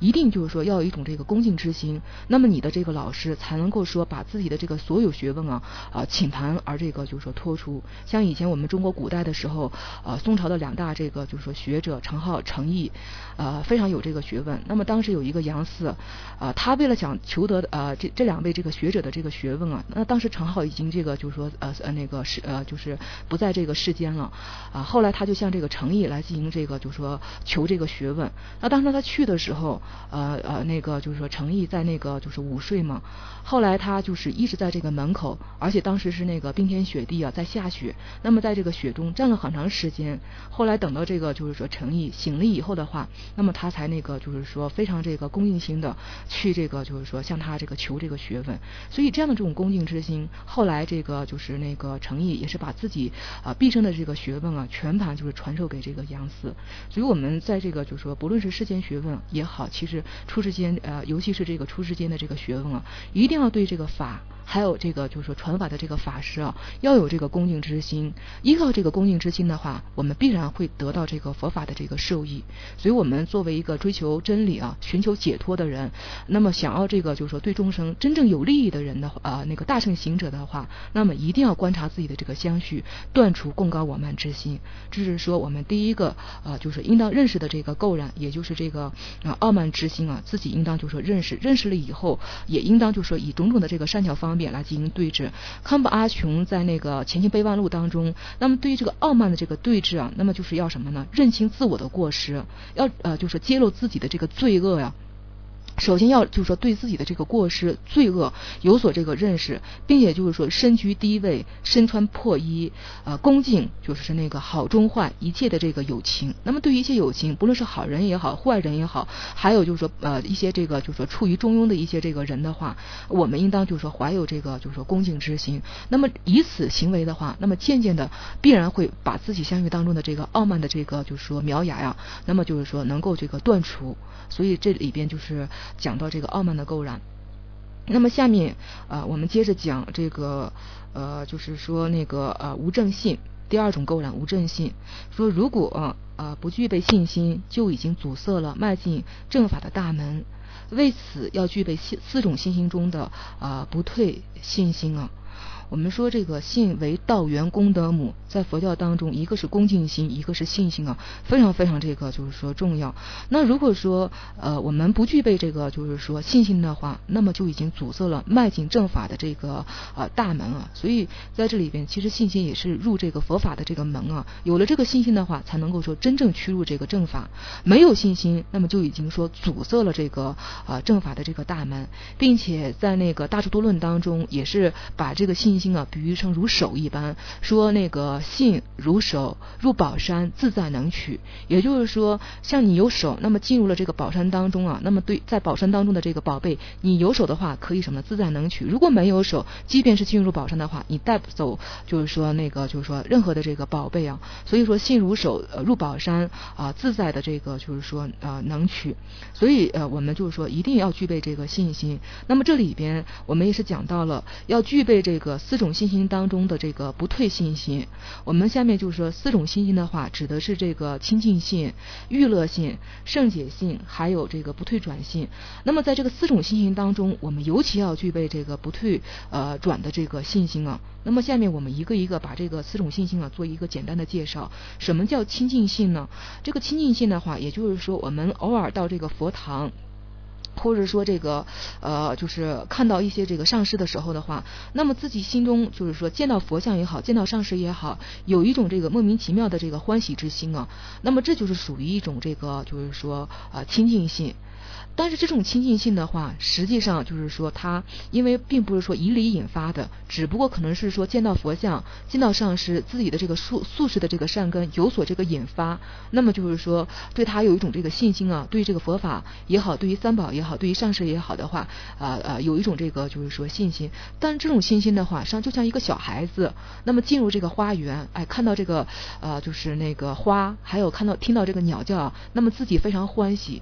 一定就是说要有一种这个恭敬之心，那么你的这个老师才能够说把自己的这个所有学问啊啊倾盘而这个就是说托出。像以前我们中国古代的时候，呃宋朝的两大这个就是说学者程颢、程颐，呃非常有这个学问。那么当时有一个杨四，呃他为了想求得呃这这两位这个学者的这个学问啊，那当时程颢已经这个就是说呃呃那个是呃就是不在这个世间了啊、呃。后来他就向这个程颐来进行这个就是说求这个学问。那当时他去的时候，呃呃那个就是说程颐在那个就是午睡嘛，后来他就是一直在这个门口，而且当时是那个冰天雪地啊，在下雪，那么在这个雪中站了很长时间。后来等到这个就是说程颐醒了以后的话，那么他才那个就是说非常这个恭敬心的去这个就是说向他这个求这个学问。所以这样的这种恭敬之心，后来这个就是那个程颐也是把自己啊、呃、毕生的这个学问啊全盘就是传授给这个杨四。所以我们在这个就是说不论是世间学问也好，其实出世间呃尤其是这个出世间的这个学问啊，一定要对这个法还有这个就是说传法的这个法师啊，要有这个恭敬之心。依靠这个恭敬之心的话，我们必然会得到这个佛法的这个受益。所以我们作为一个追求真理啊、寻求解脱的人，那么想要这个就是说对众生真正有利益的人的啊、呃、那个大乘行者的话，那么一定要观察自己的这个相续，断除贡高我慢之心。这是说我们第一个呃就是应当认识的这个垢染，也就是这个啊、呃、傲慢之心啊，自己应当就说认识，认识了以后，也应当就说以种种的这个善巧方便来进行对治。康布阿琼在那个《前行备忘录》当中，那么对于这个傲慢的这个对治啊，那么就是要什么呢？认清自我的过失，要呃就是揭露自己的这个罪恶呀、啊。首先要就是说对自己的这个过失罪恶有所这个认识，并且就是说身居低位，身穿破衣，呃恭敬就是那个好中坏一切的这个友情。那么对于一些友情，不论是好人也好，坏人也好，还有就是说呃一些这个就是说处于中庸的一些这个人的话，我们应当就是说怀有这个就是说恭敬之心。那么以此行为的话，那么渐渐的必然会把自己相遇当中的这个傲慢的这个就是说苗芽呀，那么就是说能够这个断除。所以这里边就是讲到这个傲慢的垢染。那么下面啊、呃，我们接着讲这个呃，就是说那个呃无正信。第二种垢染无正信，说如果啊、呃、不具备信心，就已经阻塞了迈进正法的大门。为此要具备四种信心中的啊、呃、不退信心啊。我们说这个信为道源功德母，在佛教当中，一个是恭敬心，一个是信心啊，非常非常这个就是说重要。那如果说呃我们不具备这个就是说信心的话，那么就已经阻塞了迈进正法的这个呃大门啊。所以在这里边，其实信心也是入这个佛法的这个门啊。有了这个信心的话，才能够说真正驱入这个正法。没有信心，那么就已经说阻塞了这个呃正法的这个大门，并且在那个大智度论当中，也是把这个信心啊比喻成如手一般，说那个信如手，入宝山自在能取。也就是说，像你有手，那么进入了这个宝山当中啊，那么对在宝山当中的这个宝贝，你有手的话可以什么自在能取。如果没有手，即便是进入宝山的话，你带不走就是说那个就是说任何的这个宝贝啊。所以说信如手，呃、入宝山啊、呃，自在的这个就是说呃能取。所以呃我们就是说一定要具备这个信心。那么这里边我们也是讲到了要具备这个四种信心当中的这个不退信心。我们下面就是说四种信心的话，指的是这个清净信、欲乐信、圣解信，还有这个不退转信。那么在这个四种信心当中，我们尤其要具备这个不退呃转的这个信心啊。那么下面我们一个一个把这个四种信心啊做一个简单的介绍。什么叫清净信呢？这个清净信的话，也就是说我们偶尔到这个佛堂，或者说这个呃就是看到一些这个上师的时候的话，那么自己心中就是说见到佛像也好，见到上师也好，有一种这个莫名其妙的这个欢喜之心啊，那么这就是属于一种这个就是说呃清净信。但是这种亲近性的话，实际上就是说它因为并不是说以理引发的，只不过可能是说见到佛像、见到上师，自己的这个素素食的这个善根有所这个引发，那么就是说对他有一种这个信心啊，对于这个佛法也好，对于三宝也好，对于上师也好的话，呃呃有一种这个就是说信心。但这种信心的话，实际上就像一个小孩子，那么进入这个花园，哎，看到这个呃就是那个花，还有看到听到这个鸟叫，那么自己非常欢喜。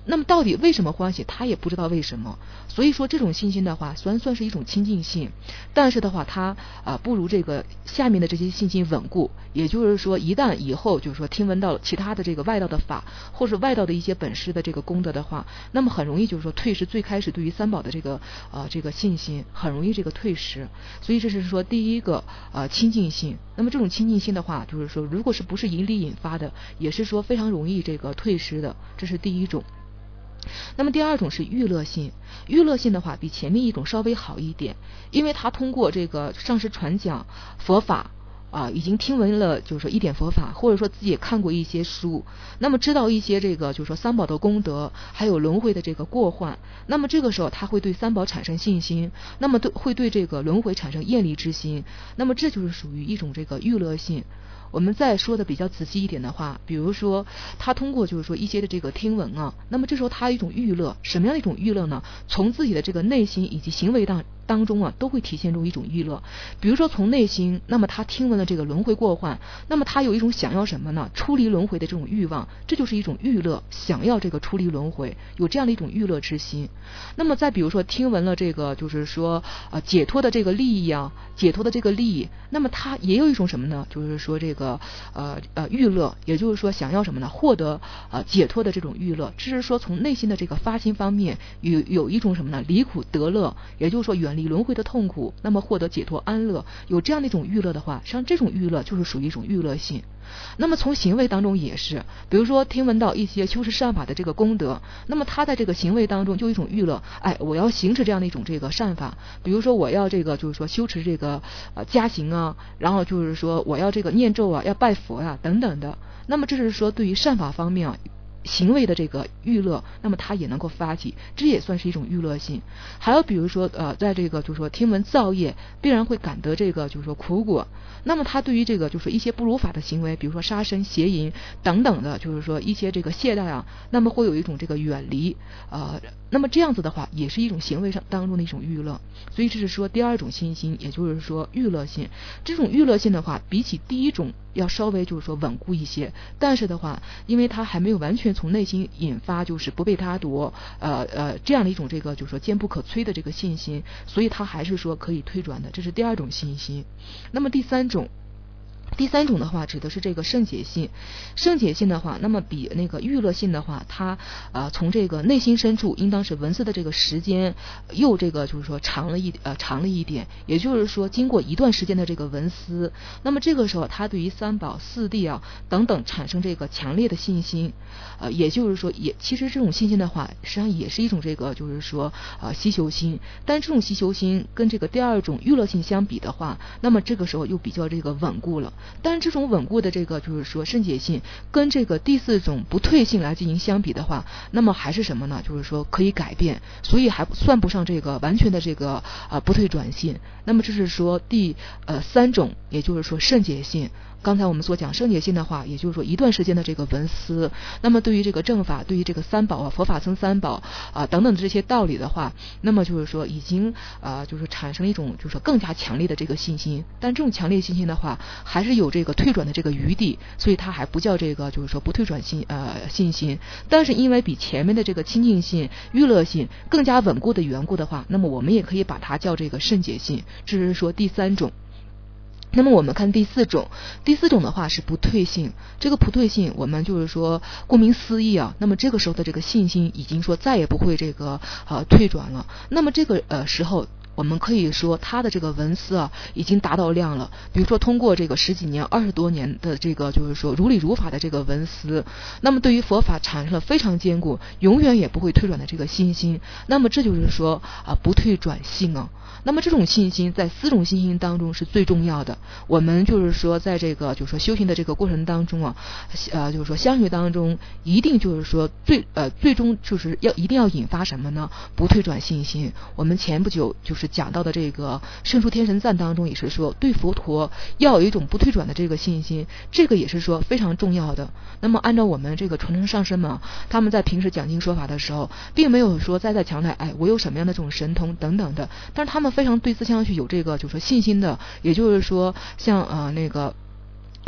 那么到底为什么欢喜，他也不知道为什么。所以说这种信心的话，虽然算是一种亲近性，但是的话，它啊、呃、不如这个下面的这些信心稳固。也就是说，一旦以后就是说听闻到其他的这个外道的法，或是外道的一些本师的这个功德的话，那么很容易就是说退失最开始对于三宝的这个呃这个信心，很容易这个退失。所以这是说第一个呃亲近性。那么这种亲近性的话，就是说如果是不是引理引发的，也是说非常容易这个退失的，这是第一种。那么第二种是娱乐性，娱乐性的话比前面一种稍微好一点，因为它通过这个上师传讲佛法啊，已经听闻了就是说一点佛法，或者说自己也看过一些书，那么知道一些这个就是说三宝的功德，还有轮回的这个过患，那么这个时候他会对三宝产生信心，那么对会对这个轮回产生厌离之心，那么这就是属于一种这个娱乐性。我们再说的比较仔细一点的话，比如说他通过就是说一些的这个听闻啊，那么这时候他一种娱乐，什么样的一种娱乐呢？从自己的这个内心以及行为当当中啊，都会体现出一种娱乐。比如说从内心，那么他听闻了这个轮回过患，那么他有一种想要什么呢？出离轮回的这种欲望，这就是一种娱乐，想要这个出离轮回，有这样的一种娱乐之心。那么再比如说听闻了这个就是说呃解脱的这个利益啊，解脱的这个利益，那么他也有一种什么呢？就是说这个呃呃娱乐，也就是说想要什么呢？获得呃解脱的这种娱乐，这是说从内心的这个发心方面有有一种什么呢？离苦得乐，也就是说远离轮回的痛苦，那么获得解脱安乐，有这样的一种娱乐的话，实际上这种娱乐就是属于一种娱乐性。那么从行为当中也是，比如说听闻到一些修持善法的这个功德，那么他在这个行为当中就有一种娱乐，哎，我要行持这样的一种这个善法，比如说我要这个就是说修持这个呃加行啊，然后就是说我要这个念咒啊，要拜佛啊等等的，那么这是说对于善法方面啊行为的这个娱乐，那么它也能够发起，这也算是一种娱乐性。还有比如说呃在这个就是说听闻造业必然会感得这个就是说苦果，那么他对于这个就是说一些不如法的行为，比如说杀生邪淫等等的，就是说一些这个懈怠啊，那么会有一种这个远离呃那么这样子的话也是一种行为上当中的一种娱乐。所以这是说第二种信心，也就是说娱乐性。这种娱乐性的话比起第一种要稍微就是说稳固一些，但是的话因为它还没有完全从内心引发就是不被他夺呃呃这样的一种这个就是说坚不可摧的这个信心，所以它还是说可以推转的，这是第二种信心。那么第三种第三种的话指的是这个圣解性。圣解性的话，那么比那个娱乐性的话，它呃从这个内心深处应当是闻思的这个时间又这个就是说长了一呃长了一点，也就是说经过一段时间的这个闻思，那么这个时候他对于三宝四谛啊等等产生这个强烈的信心，呃也就是说也其实这种信心的话实际上也是一种这个就是说呃希求心，但这种希求心跟这个第二种娱乐性相比的话，那么这个时候又比较这个稳固了。但是这种稳固的这个就是说圣解性跟这个第四种不退性来进行相比的话，那么还是什么呢？就是说可以改变，所以还算不上这个完全的这个呃不退转性。那么这是说第呃三种，也就是说圣解性。刚才我们所讲圣解性的话，也就是说一段时间的这个闻思，那么对于这个正法，对于这个三宝啊佛法僧三宝啊等等的这些道理的话，那么就是说已经啊就是产生一种就是说更加强烈的这个信心，但这种强烈信心的话还是有这个退转的这个余地，所以它还不叫这个就是说不退转信呃信心。但是因为比前面的这个亲近性娱乐性更加稳固的缘故的话，那么我们也可以把它叫这个圣解性，这是说第三种。那么我们看第四种，第四种的话是不退性。这个不退性我们就是说顾名思义啊，那么这个时候的这个信心已经说再也不会这个呃退转了。那么这个呃时候我们可以说他的这个闻思啊已经达到量了，比如说通过这个十几年二十多年的这个就是说如理如法的这个闻思，那么对于佛法产生了非常坚固永远也不会退转的这个信心，那么这就是说啊不退转性啊。那么这种信心在四种信心当中是最重要的。我们就是说在这个就是说修行的这个过程当中啊呃就是说相学当中一定就是说最呃最终就是要一定要引发什么呢？不退转信心。我们前不久就是讲到的这个圣殊天神赞当中也是说对佛陀要有一种不退转的这个信心，这个也是说非常重要的。那么按照我们这个传承上师们他们在平时讲经说法的时候并没有说再在强调哎我有什么样的这种神通等等的，但是他们非常对自相续有这个就是说信心的，也就是说像呃那个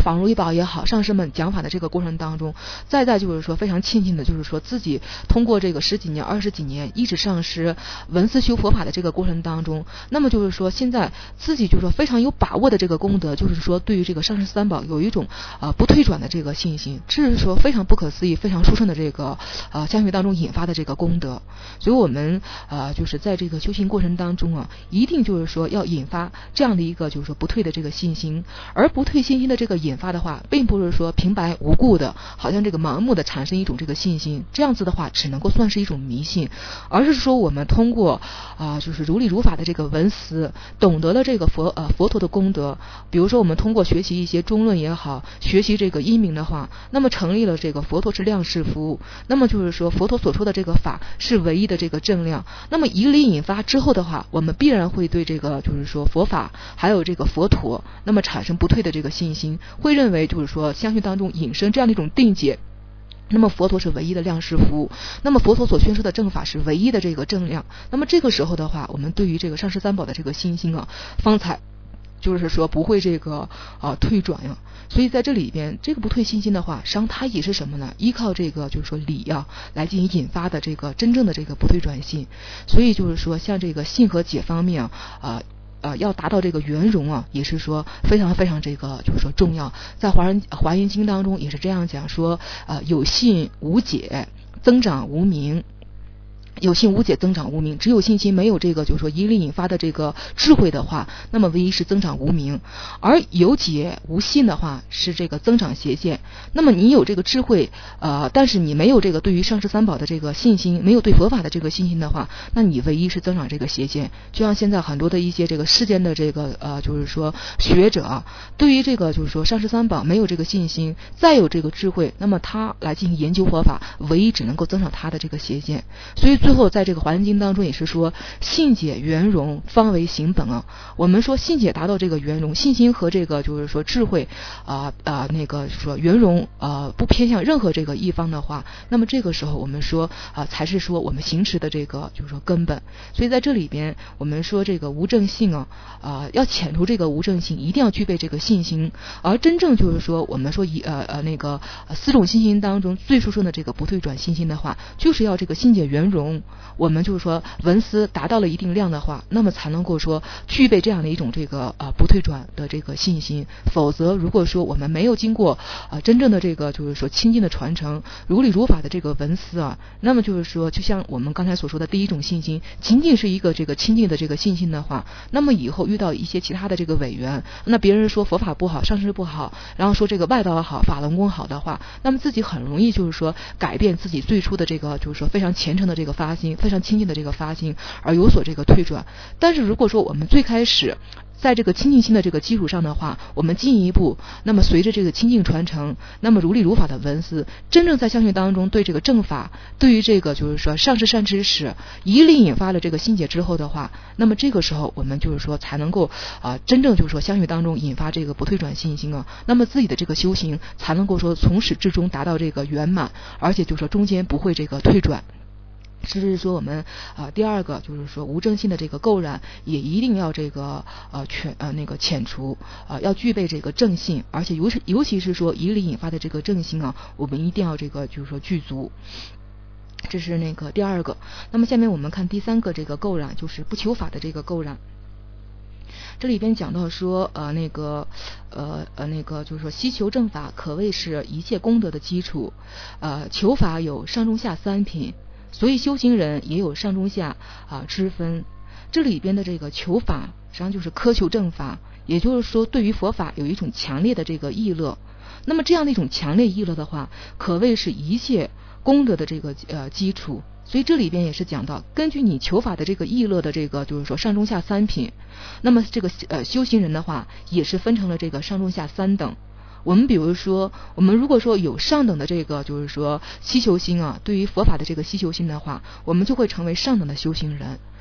仿如一宝也好，上师们讲法的这个过程当中，再再就是说非常庆幸的就是说自己通过这个十几年二十几年一直上师闻思修佛法的这个过程当中，那么就是说现在自己就是说非常有把握的这个功德，就是说对于这个上师三宝有一种呃不退转的这个信心，这是说非常不可思议非常殊胜的这个呃相续当中引发的这个功德。所以我们呃就是在这个修行过程当中啊，一定就是说要引发这样的一个就是说不退的这个信心，而不退信心的这个引发的话，并不是说平白无故的好像这个盲目的产生一种这个信心，这样子的话只能够算是一种迷信，而是说我们通过啊、呃、就是如理如法的这个闻思，懂得了这个佛呃佛陀的功德，比如说我们通过学习一些中论也好，学习这个因明的话，那么成立了这个佛陀是量事服，那么就是说佛陀所说的这个法是唯一的这个正量，那么以理引发之后的话，我们必然会对这个就是说佛法还有这个佛陀那么产生不退的这个信心，会认为就是说相续当中引生这样的一种定解，那么佛陀是唯一的量事服，那么佛陀所宣说的正法是唯一的这个正量，那么这个时候的话，我们对于这个上师三宝的这个信心啊，方才就是说不会这个啊退转呀。所以在这里边这个不退信心的话，实际上它也是什么呢？依靠这个就是说理啊来进行引发的这个真正的这个不退转信。所以就是说像这个信和解方面啊啊呃，要达到这个圆融啊，也是说非常非常这个就是说重要。在华人华严经当中也是这样讲说，呃，有信无解，增长无明。有信无解，增长无明。只有信心没有这个就是说以理引发的这个智慧的话，那么唯一是增长无明。而有解无信的话是这个增长邪见。那么你有这个智慧呃，但是你没有这个对于上师三宝的这个信心，没有对佛法的这个信心的话，那你唯一是增长这个邪见。就像现在很多的一些这个世间的这个呃就是说学者啊，对于这个就是说上师三宝没有这个信心，再有这个智慧，那么他来进行研究佛法，唯一只能够增长他的这个邪见。所以最后在这个华严经当中也是说，信解圆融方为行本啊。我们说信解达到这个圆融，信心和这个就是说智慧啊啊、呃、那个说圆融啊、呃、不偏向任何这个一方的话，那么这个时候我们说啊、呃、才是说我们行持的这个就是说根本。所以在这里边我们说这个无正性啊啊、呃、要遣除这个无正性，一定要具备这个信心。而真正就是说我们说一呃呃那个四种信心当中最殊胜的这个不退转信心的话，就是要这个信解圆融。我们就是说闻思达到了一定量的话，那么才能够说具备这样的一种这个呃不退转的这个信心。否则如果说我们没有经过呃真正的这个就是说亲近的传承，如理如法的这个闻思啊，那么就是说就像我们刚才所说的第一种信心，仅仅是一个这个亲近的这个信心的话，那么以后遇到一些其他的这个委员，那别人说佛法不好，上师不好，然后说这个外道好，法轮功好的话，那么自己很容易就是说改变自己最初的这个就是说非常虔诚的这个发心，非常亲近的这个发心，而有所这个退转。但是如果说我们最开始在这个亲近心的这个基础上的话，我们进一步，那么随着这个亲近传承，那么如理如法的闻思，真正在相续当中对这个正法，对于这个就是说上师善知识以理引发了这个心解之后的话，那么这个时候我们就是说才能够啊、呃、真正就是说相续当中引发这个不退转信心啊，那么自己的这个修行才能够说从始至终达到这个圆满，而且就是说中间不会这个退转。这是说我们啊、呃、第二个就是说无正性的这个垢染也一定要这个呃全呃那个遣除啊、呃，要具备这个正性，而且尤其尤其是说以理引发的这个正性啊，我们一定要这个就是说具足。这是那个第二个。那么下面我们看第三个这个垢染，就是不求法的这个垢染。这里边讲到说呃那个呃呃那个就是说希求正法可谓是一切功德的基础，呃求法有上中下三品，所以修行人也有上中下啊之分。这里边的这个求法实际上就是苛求正法，也就是说对于佛法有一种强烈的这个意乐。那么这样的一种强烈意乐的话，可谓是一切功德的这个呃基础。所以这里边也是讲到，根据你求法的这个意乐的这个就是说上中下三品，那么这个呃修行人的话也是分成了这个上中下三等。我们比如说我们如果说有上等的这个就是说希求心啊，对于佛法的这个希求心的话，我们就会成为上等的修行人。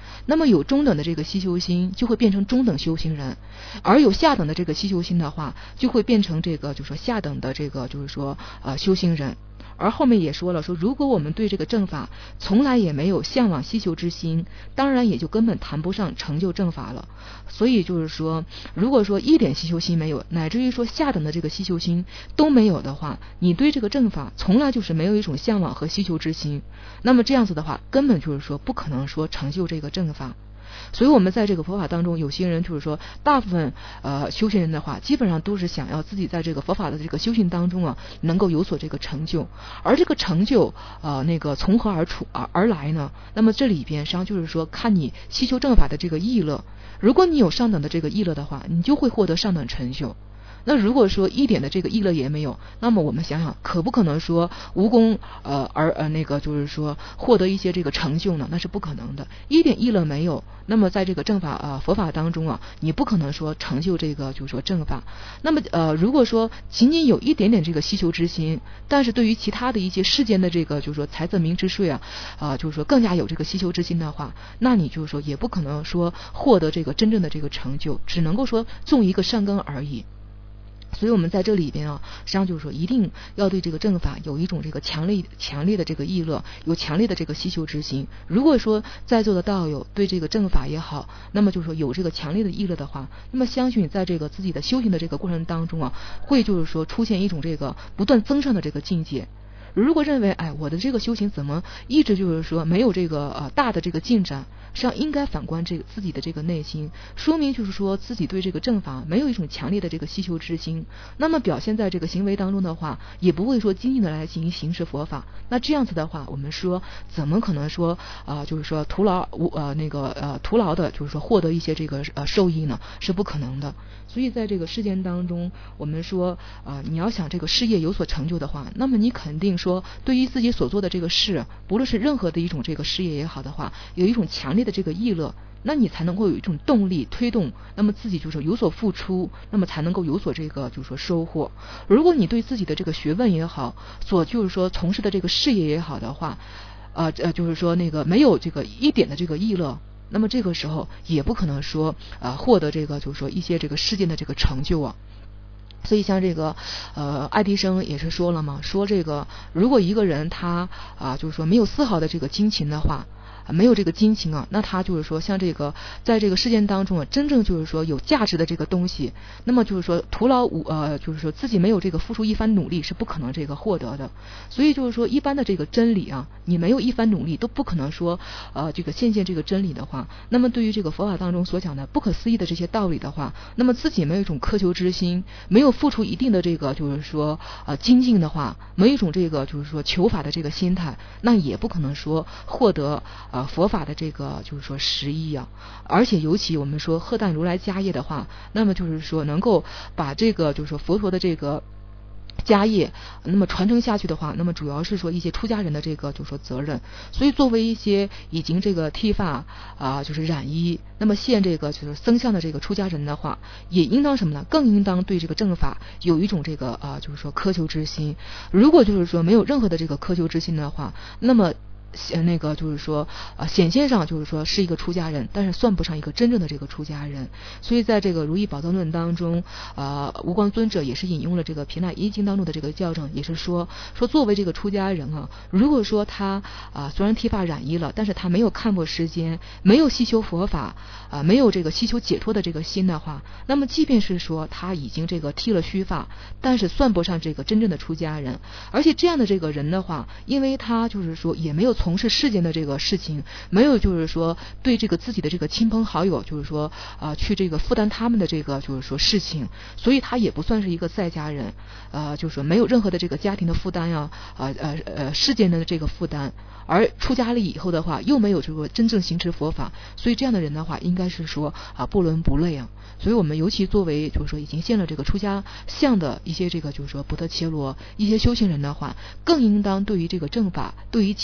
那么有中等的这个希修心就会变成中等修行人，而有下等的这个希修心的话就会变成这个就是说下等的这个就是说呃修行人。而后面也说了，说如果我们对这个正法从来也没有向往希修之心，当然也就根本谈不上成就正法了。所以就是说，如果说一点希修心没有，乃至于说下等的这个希修心都没有的话，你对这个正法从来就是没有一种向往和希求之心，那么这样子的话根本就是说不可能说成就这个正法。所以我们在这个佛法当中，有些人就是说大部分呃修行人的话基本上都是想要自己在这个佛法的这个修行当中啊能够有所这个成就，而这个成就呃那个从何而出而而来呢？那么这里边实际上就是说看你希求正法的这个意乐，如果你有上等的这个意乐的话，你就会获得上等成就。那如果说一点的这个意乐也没有，那么我们想想可不可能说无功呃而呃那个就是说获得一些这个成就呢？那是不可能的。一点意乐没有，那么在这个正法呃佛法当中啊，你不可能说成就这个就是说正法。那么呃如果说仅仅有一点点这个希求之心，但是对于其他的一些世间的这个就是说财色名食睡啊啊、呃、就是说更加有这个希求之心的话，那你就是说也不可能说获得这个真正的这个成就，只能够说种一个善根而已。所以我们在这里边啊，实际上就是说一定要对这个正法有一种这个强烈强烈的这个意乐，有强烈的这个希求之心。如果说在座的道友对这个正法也好，那么就是说有这个强烈的意乐的话，那么相信在这个自己的修行的这个过程当中啊，会就是说出现一种这个不断增上的这个境界。如果认为哎我的这个修行怎么一直就是说没有这个呃大的这个进展，实际上应该反观这个自己的这个内心，说明就是说自己对这个正法没有一种强烈的这个希求之心，那么表现在这个行为当中的话，也不会说精进的来进行行持佛法。那这样子的话，我们说怎么可能说啊、呃、就是说徒劳呃那个呃徒劳的就是说获得一些这个呃受益呢？是不可能的。所以在这个事件当中，我们说啊、呃、你要想这个事业有所成就的话，那么你肯定说对于自己所做的这个事，不论是任何的一种这个事业也好的话，有一种强烈的这个意乐，那你才能够有一种动力推动，那么自己就是有所付出，那么才能够有所这个就是说收获。如果你对自己的这个学问也好，所就是说从事的这个事业也好的话，呃呃就是说那个没有这个一点的这个意乐，那么这个时候也不可能说呃获得这个就是说一些这个世间的这个成就啊。所以像这个呃爱迪生也是说了嘛，说这个如果一个人他啊、呃、就是说没有丝毫的这个激情的话，没有这个激情啊，那他就是说像这个在这个事件当中啊，真正就是说有价值的这个东西，那么就是说徒劳无呃就是说自己没有这个付出一番努力是不可能这个获得的。所以就是说一般的这个真理啊，你没有一番努力都不可能说呃这个现现这个真理的话，那么对于这个佛法当中所讲的不可思议的这些道理的话，那么自己没有一种苛求之心，没有付出一定的这个就是说呃精进的话，没有一种这个就是说求法的这个心态，那也不可能说获得呃佛法的这个就是说实义啊。而且尤其我们说荷担如来家业的话，那么就是说能够把这个就是说佛陀的这个家业那么传承下去的话，那么主要是说一些出家人的这个就是说责任。所以作为一些已经这个剃发啊、呃、就是染衣，那么现这个就是僧相的这个出家人的话，也应当什么呢？更应当对这个正法有一种这个啊、呃、就是说苛求之心。如果就是说没有任何的这个苛求之心的话，那么那个就是说呃显现上就是说是一个出家人，但是算不上一个真正的这个出家人。所以在这个如意宝藏论当中，呃无光尊者也是引用了这个毗那耶经当中的这个教证，也是说说作为这个出家人啊，如果说他啊、呃、虽然剃发染衣了，但是他没有看破世间，没有希求佛法啊、呃、没有这个希求解脱的这个心的话，那么即便是说他已经这个剃了须发，但是算不上这个真正的出家人。而且这样的这个人的话，因为他就是说也没有从事世间的这个事情，没有就是说对这个自己的这个亲朋好友就是说啊、呃、去这个负担他们的这个就是说事情，所以他也不算是一个在家人，呃就是说没有任何的这个家庭的负担呀，呃呃呃世间的这个负担。而出家了以后的话，又没有这个真正行持佛法，所以这样的人的话，应该是说啊不伦不类啊。所以我们尤其作为就是说已经现了这个出家相的一些这个就是说不得伽罗一些修行人的话，更应当对于这个正法，对于解脱，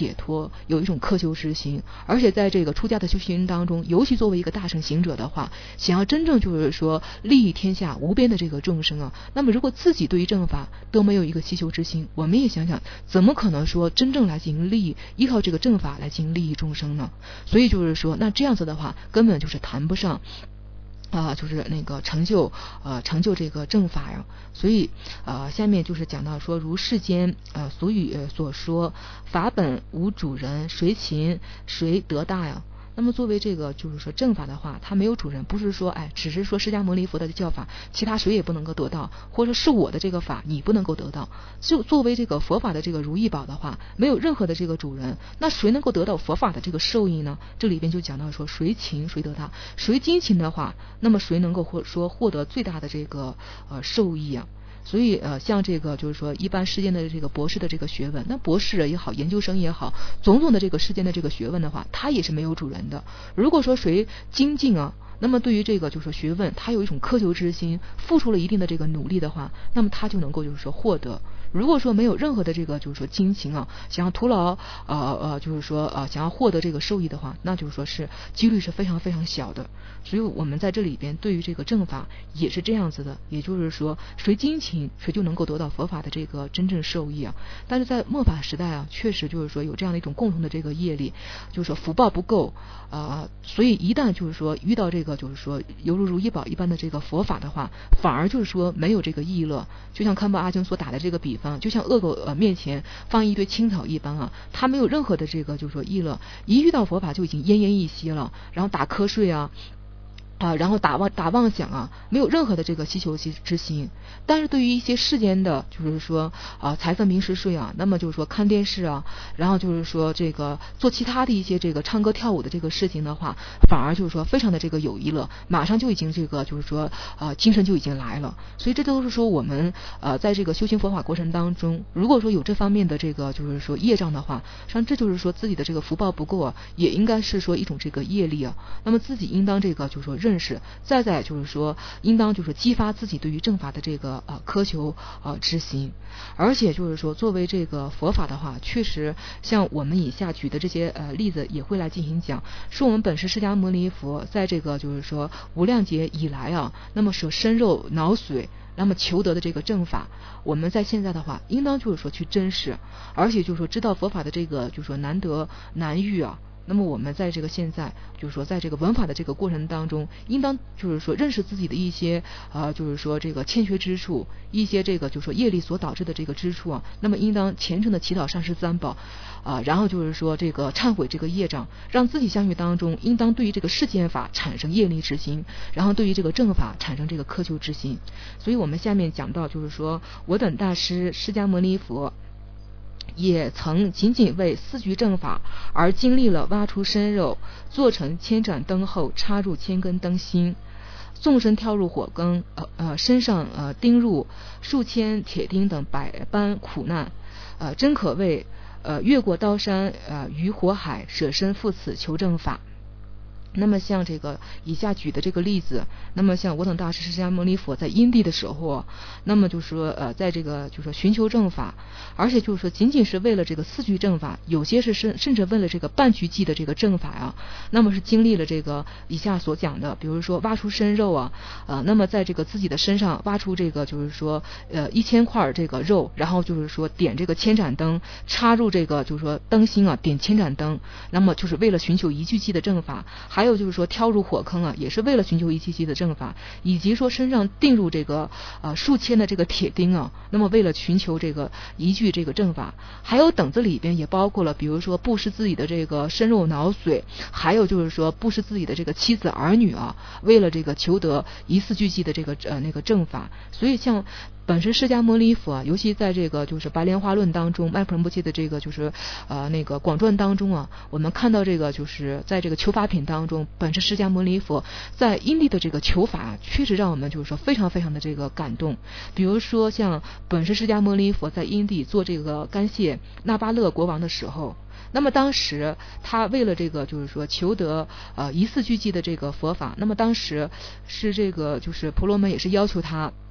说有一种苛求之心，而且在这个出家的修行人当中，尤其作为一个大乘行者的话，想要真正就是说利益天下无边的这个众生啊，那么如果自己对于正法都没有一个希求之心，我们也想想怎么可能说真正来进行利益，依靠这个正法来进行利益众生呢？所以就是说那这样子的话根本就是谈不上啊、呃，就是那个成就呃成就这个正法呀。所以呃下面就是讲到说，如世间呃俗语呃所说，法本无主人，谁勤谁得大呀。那么作为这个就是说正法的话，它没有主人，不是说哎只是说释迦牟尼佛的教法其他谁也不能够得到，或者是我的这个法你不能够得到。就作为这个佛法的这个如意宝的话，没有任何的这个主人，那谁能够得到佛法的这个受益呢？这里边就讲到说，谁勤谁得大，谁精勤的话，那么谁能够获说获得最大的这个呃受益啊。所以呃，像这个就是说一般世间的这个博士的这个学问，那博士也好，研究生也好，种种的这个世间的这个学问的话，它也是没有主人的。如果说谁精进啊，那么对于这个就是说学问，他有一种苛求之心，付出了一定的这个努力的话，那么他就能够就是说获得。如果说没有任何的这个就是说精勤啊，想要徒劳呃呃就是说呃想要获得这个受益的话，那就是说是几率是非常非常小的。所以我们在这里边对于这个正法也是这样子的，也就是说谁精勤谁就能够得到佛法的这个真正受益啊。但是在末法时代啊，确实就是说有这样的一种共同的这个业力，就是说福报不够啊、呃，所以一旦就是说遇到这个就是说犹如如意宝一般的这个佛法的话，反而就是说没有这个意乐。就像堪布阿经所打的这个比方，就像恶狗呃面前放一堆青草一般啊，他没有任何的这个就是说意乐，一遇到佛法就已经奄奄一息了，然后打瞌睡啊啊，然后打妄打妄想啊，没有任何的这个希求之心。但是对于一些世间的，就是说啊财色名食睡啊，那么就是说看电视啊，然后就是说这个做其他的一些这个唱歌跳舞的这个事情的话，反而就是说非常的这个有意乐，马上就已经这个就是说呃精神就已经来了。所以这都是说我们呃在这个修行佛法过程当中，如果说有这方面的这个就是说业障的话，实际上这就是说自己的这个福报不够啊，也应该是说一种这个业力啊。那么自己应当这个就是说认识，再再就是说应当就是激发自己对于正法的这个呃苛求呃之心。而且就是说作为这个佛法的话，确实像我们以下举的这些呃例子也会来进行讲，是我们本师释迦牟尼佛在这个就是说无量劫以来啊，那么舍身肉脑髓那么求得的这个正法，我们在现在的话应当就是说去珍视，而且就是说知道佛法的这个就是说难得难遇啊。那么我们在这个现在就是说在这个闻法的这个过程当中，应当就是说认识自己的一些呃就是说这个欠缺之处，一些这个就是说业力所导致的这个之处啊，那么应当虔诚的祈祷上师三宝啊、呃，然后就是说这个忏悔这个业障，让自己相续当中应当对于这个世间法产生业力之心，然后对于这个正法产生这个苛求之心。所以我们下面讲到就是说我等大师释迦牟尼佛也曾仅仅为四句正法而经历了挖出身肉，做成千盏灯后插入千根灯芯，纵身跳入火坑，呃呃身上呃钉入数千铁钉等百般苦难，呃真可谓呃越过刀山呃于火海，舍身赴此求正法。那么像这个以下举的这个例子，那么像我等大师释迦牟尼佛在因地的时候，那么就是说呃在这个就是说寻求正法，而且就是说仅仅是为了这个四句正法，有些是甚甚至为了这个半句偈的这个正法啊，那么是经历了这个以下所讲的，比如说挖出身肉啊，呃那么在这个自己的身上挖出这个就是说呃一千块这个肉，然后就是说点这个千盏灯，插入这个就是说灯芯啊，点千盏灯，那么就是为了寻求一句偈的正法。还有就是说跳入火坑啊，也是为了寻求一句偈的正法，以及说身上钉入这个呃数千的这个铁钉啊，那么为了寻求这个一句这个正法。还有等子里边也包括了，比如说布施自己的这个身肉脑髓，还有就是说布施自己的这个妻子儿女啊，为了这个求得一四句偈的这个呃那个正法。所以像本身释迦牟尼佛啊，尤其在这个就是白莲花论当中，麦普仁波切的这个就是呃那个广传当中啊，我们看到这个就是在这个求法品当中，本身释迦牟尼佛在因地的这个求法，确实让我们就是说非常非常的这个感动。比如说像本身释迦牟尼佛在因地做这个干谢那巴勒国王的时候，那么当时他为了这个就是说求得呃一四句偈的这个佛法，那么当时是这个就是婆罗门也是要求他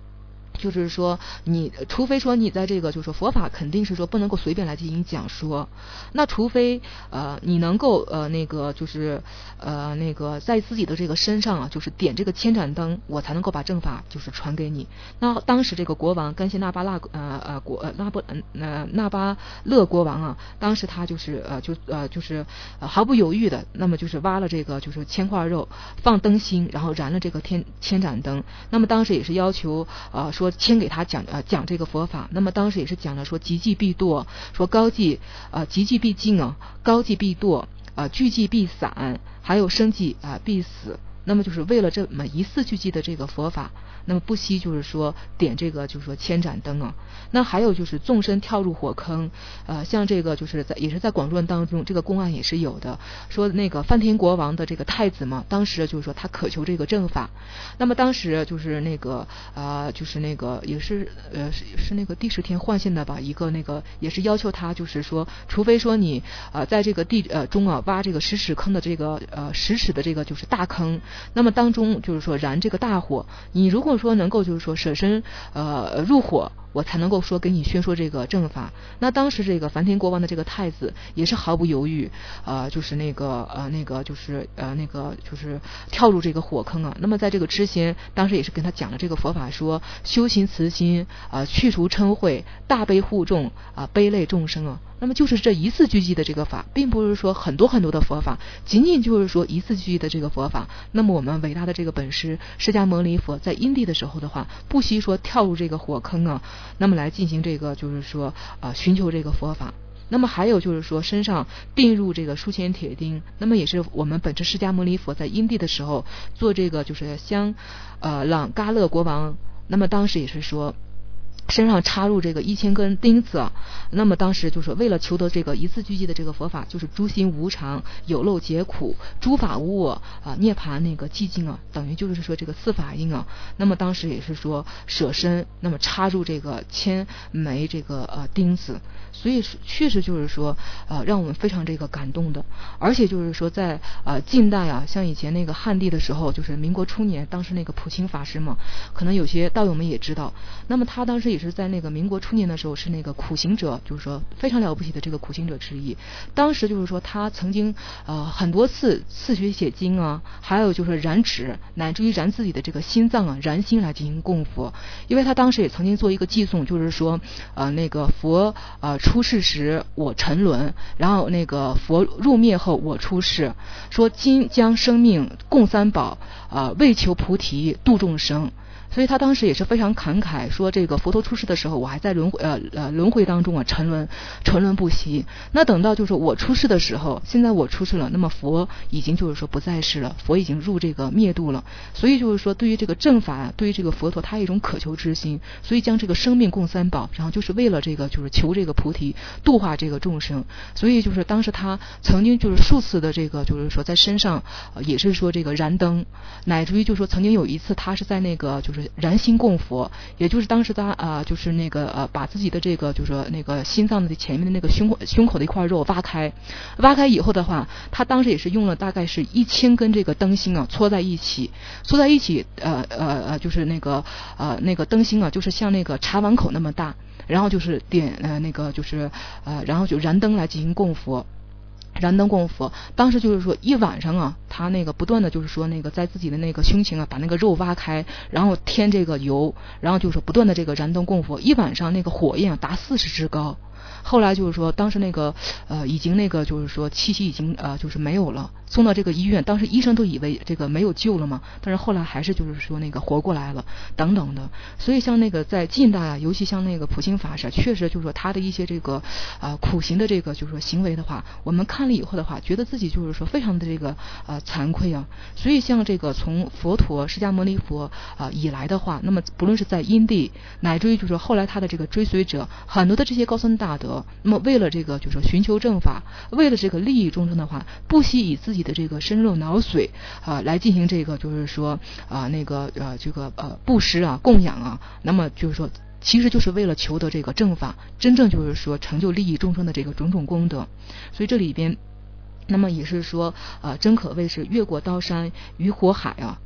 就是说你除非说你在这个就是说佛法肯定是说不能够随便来进行讲说，那除非呃你能够呃那个就是呃那个在自己的这个身上啊就是点这个千盏灯，我才能够把正法就是传给你。那当时这个国王甘西那巴勒呃呃国呃那波呃那巴勒国王啊，当时他就是呃就呃就是呃毫不犹豫的，那么就是挖了这个就是千块肉放灯芯，然后燃了这个天千盏灯。那么当时也是要求呃说先给他讲呃讲这个佛法，那么当时也是讲了说极寂必堕，说高寂呃极寂必尽啊，高寂必堕，呃聚寂必散，还有生寂啊、呃、必死。那么就是为了这么一次聚寂的这个佛法，那么不惜就是说点这个就是说千盏灯啊。那还有就是纵身跳入火坑，呃，像这个就是在也是在广论当中，这个公案也是有的，说那个梵天国王的这个太子嘛，当时就是说他渴求这个正法，那么当时就是那个呃就是那个也是呃是是那个第十天换现的吧，一个那个也是要求他就是说，除非说你呃在这个地呃中啊挖这个十尺坑的这个呃十尺的这个就是大坑，那么当中就是说燃这个大火，你如果说能够就是说舍身呃入火，我才能够说给你宣说这个正法。那当时这个梵天国王的这个太子也是毫不犹豫，呃，就是那个呃那个就是呃那个就是跳入这个火坑啊。那么在这个之前，当时也是跟他讲了这个佛法，说修行慈心啊、呃，去除嗔恚，大悲护众啊、呃，悲类众生啊。那么就是这一次聚集的这个法，并不是说很多很多的佛法，仅仅就是说一次聚集的这个佛法。那么我们伟大的这个本师释迦牟尼佛在因地的时候的话，不惜说跳入这个火坑啊，那么来进行这个就是说啊、呃、寻求这个佛法。那么还有就是说身上并入这个书签铁钉，那么也是我们本师释迦牟尼佛在因地的时候做这个就是香呃朗嘎勒国王，那么当时也是说身上插入这个一千根钉子啊，那么当时就是为了求得这个一次聚集的这个佛法，就是诸心无常，有漏解苦，诸法无我啊，涅槃那个寂静啊，等于就是说这个四法印啊。那么当时也是说舍身，那么插入这个千枚这个呃钉子，所以确实就是说呃让我们非常这个感动的。而且就是说在呃近代啊，像以前那个汉地的时候，就是民国初年，当时那个普清法师嘛，可能有些道友们也知道，那么他当时也是在那个民国初年的时候是那个苦行者，就是说非常了不起的这个苦行者之一。当时就是说他曾经呃很多次刺血写经啊，还有就是燃纸，乃至于燃自己的这个心脏啊，燃心来进行供佛。因为他当时也曾经做一个寄颂，就是说呃那个佛呃出世时我沉沦，然后那个佛入灭后我出世，说今将生命供三宝，呃为求菩提度众生。所以他当时也是非常感慨，说这个佛陀出世的时候，我还在轮回呃呃轮回当中啊沉沦沉沦不息。那等到就是我出世的时候，现在我出世了，那么佛已经就是说不在世了，佛已经入这个灭度了。所以就是说，对于这个正法，对于这个佛陀，他有一种渴求之心，所以将这个生命供三宝，然后就是为了这个就是求这个菩提，度化这个众生。所以就是当时他曾经就是数次的这个就是说在身上、呃、也是说这个燃灯，乃至于就是说曾经有一次他是在那个就是燃心供佛，也就是当时他啊、呃、就是那个呃把自己的这个就是说那个心脏的前面的那个胸口胸口的一块肉挖开，挖开以后的话，他当时也是用了大概是一千根这个灯芯啊搓在一起，搓在一起呃呃呃就是那个呃那个灯芯啊就是像那个茶碗口那么大，然后就是点呃那个就是呃然后就燃灯来进行供佛。燃灯供佛，当时就是说一晚上啊，他那个不断的就是说那个在自己的那个胸前啊，把那个肉挖开，然后添这个油，然后就是说不断的这个燃灯供佛，一晚上那个火焰啊达四十之高。后来就是说，当时那个呃，已经那个就是说气息已经呃就是没有了，送到这个医院，当时医生都以为这个没有救了嘛，但是后来还是就是说那个活过来了等等的。所以像那个在近代啊，尤其像那个普清法师，确实就是说他的一些这个啊、呃、苦行的这个就是说行为的话，我们看了以后的话，觉得自己就是说非常的这个呃惭愧啊。所以像这个从佛陀释迦牟尼佛啊、呃、以来的话，那么不论是在因地，乃至于就是说后来他的这个追随者，很多的这些高僧大德。那么为了这个就是说寻求正法，为了这个利益众生的话，不惜以自己的这个身肉脑髓啊、呃、来进行这个就是说啊、呃、那个呃这个呃布施啊供养啊，那么就是说其实就是为了求得这个正法，真正就是说成就利益众生的这个种种功德。所以这里边那么也是说呃真可谓是越过刀山与火海啊，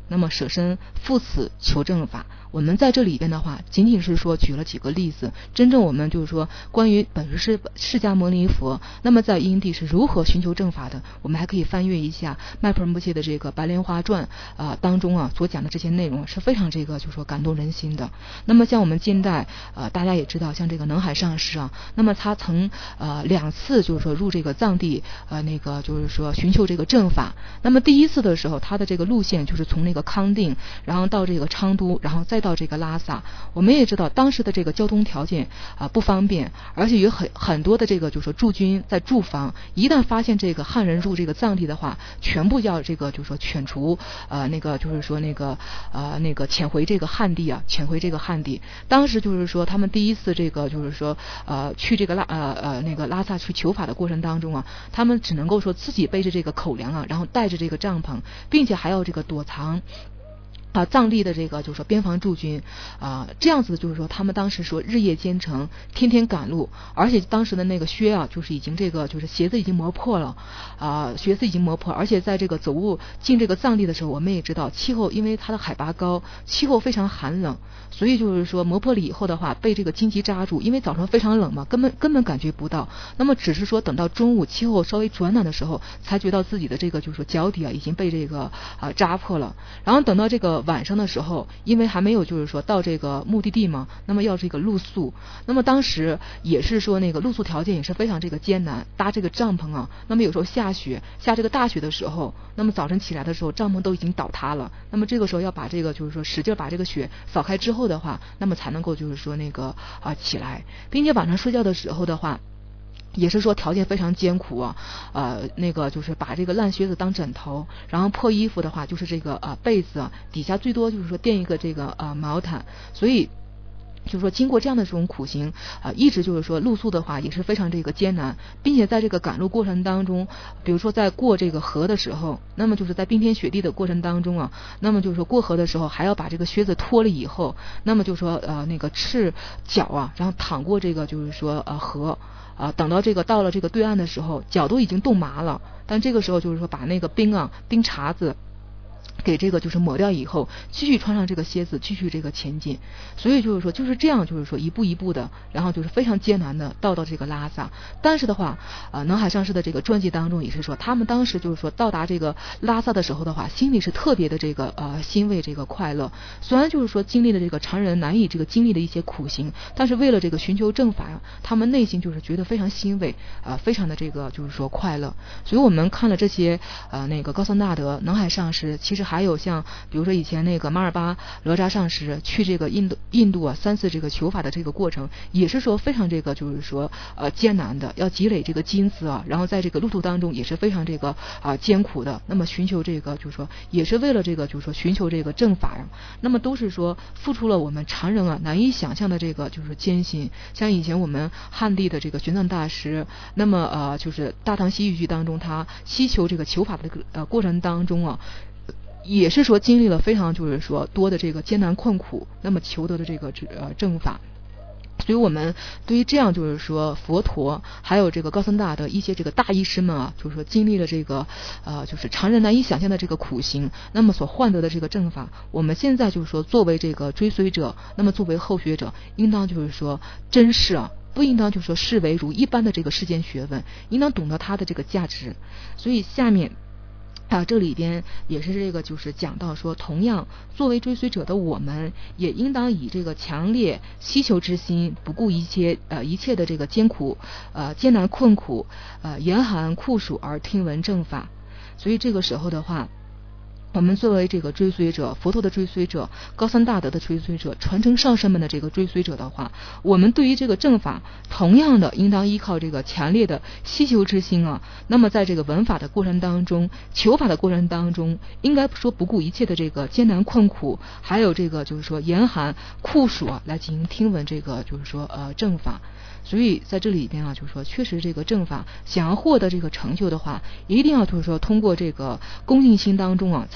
那么舍身赴死求正法。我们在这里边的话，仅仅是说举了几个例子，真正我们就是说关于本师释迦牟尼佛，那么在因地是如何寻求正法的，我们还可以翻阅一下麦普仁波切的这个白莲花传啊、呃、当中啊所讲的这些内容，是非常这个就是说感动人心的。那么像我们近代呃大家也知道，像这个能海上师啊，那么他曾呃两次就是说入这个藏地呃那个就是说寻求这个正法。那么第一次的时候，他的这个路线就是从那个康定，然后到这个昌都，然后再到这个拉萨。我们也知道当时的这个交通条件啊、呃、不方便，而且有很很多的这个就是说驻军在驻防，一旦发现这个汉人入这个藏地的话，全部要这个就是说遣除呃那个就是说那个呃那个遣回这个汉地啊，遣回这个汉地。当时就是说他们第一次这个就是说呃去这个拉呃呃那个拉萨去求法的过程当中啊，他们只能够说自己背着这个口粮啊，然后带着这个帐篷，并且还要这个躲藏啊，藏地的这个就是说边防驻军啊，这样子就是说他们当时说日夜兼程，天天赶路，而且当时的那个靴啊，就是已经这个就是鞋子已经磨破了啊，靴子已经磨破，而且在这个走路进这个藏地的时候，我们也知道气候，因为它的海拔高，气候非常寒冷，所以就是说磨破了以后的话，被这个荆棘扎住，因为早上非常冷嘛，根本根本感觉不到。那么只是说等到中午气候稍微转暖的时候，才觉到自己的这个就是说脚底啊已经被这个啊扎破了。然后等到这个晚上的时候，因为还没有就是说到这个目的地嘛，那么要这个露宿，那么当时也是说那个露宿条件也是非常这个艰难，搭这个帐篷啊，那么有时候下雪下这个大雪的时候，那么早晨起来的时候帐篷都已经倒塌了，那么这个时候要把这个就是说使劲把这个雪扫开之后的话，那么才能够就是说那个啊起来，并且晚上睡觉的时候的话，也是说条件非常艰苦啊，呃，那个就是把这个烂靴子当枕头，然后破衣服的话就是这个呃被子啊，底下最多就是说垫一个这个呃毛毯，所以就是说经过这样的这种苦行啊、呃，一直就是说露宿的话也是非常这个艰难，并且在这个赶路过程当中，比如说在过这个河的时候，那么就是在冰天雪地的过程当中啊，那么就是说过河的时候还要把这个靴子脱了以后，那么就说呃那个赤脚啊，然后淌过这个就是说呃河。啊，等到这个到了这个对岸的时候，脚都已经冻麻了，但这个时候就是说把那个冰啊冰碴子给这个就是抹掉以后，继续穿上这个靴子，继续这个前进。所以就是说就是这样，就是说一步一步的，然后就是非常艰难的到到这个拉萨。但是的话，呃，能海上师的这个传记当中也是说，他们当时就是说到达这个拉萨的时候的话，心里是特别的这个呃欣慰，这个快乐。虽然就是说经历了这个常人难以这个经历的一些苦行，但是为了这个寻求正法呀，他们内心就是觉得非常欣慰，呃，非常的这个就是说快乐。所以我们看了这些呃那个高僧大德、能海上师，其实还有像比如说以前那个马尔巴哪吒上师去这个印度印度啊三次这个求法的这个过程，也是说非常这个就是说呃艰难的，要积累这个金子啊，然后在这个路途当中也是非常这个啊、呃、艰苦的。那么寻求这个就是说也是为了这个就是说寻求这个正法呀，那么都是说付出了我们常人啊难以想象的这个就是艰辛。像以前我们汉地的这个玄奘大师，那么呃就是大唐西域剧当中他希求这个求法的这个呃过程当中啊，也是说经历了非常就是说多的这个艰难困苦，那么求得的这个呃正法。所以我们对于这样就是说佛陀还有这个高僧大德一些这个大医师们啊，就是说经历了这个呃就是常人难以想象的这个苦行，那么所换得的这个正法，我们现在就是说作为这个追随者，那么作为后学者，应当就是说珍视啊，不应当就是说视为如一般的这个世间学问，应当懂得它的这个价值。所以下面啊，这里边也是这个就是讲到说，同样作为追随者的我们，也应当以这个强烈希求之心，不顾一切呃一切的这个艰苦呃艰难困苦呃严寒酷暑而听闻正法。所以这个时候的话，我们作为这个追随者，佛陀的追随者，高僧大德的追随者，传承上师们的这个追随者的话，我们对于这个正法同样的应当依靠这个强烈的希求之心啊。那么在这个闻法的过程当中，求法的过程当中，应该说不顾一切的这个艰难困苦，还有这个就是说严寒酷暑啊，来进行听闻这个就是说呃正法。所以在这里边啊，就是说确实这个正法想要获得这个成就的话，一定要就是说通过这个恭敬心当中啊，才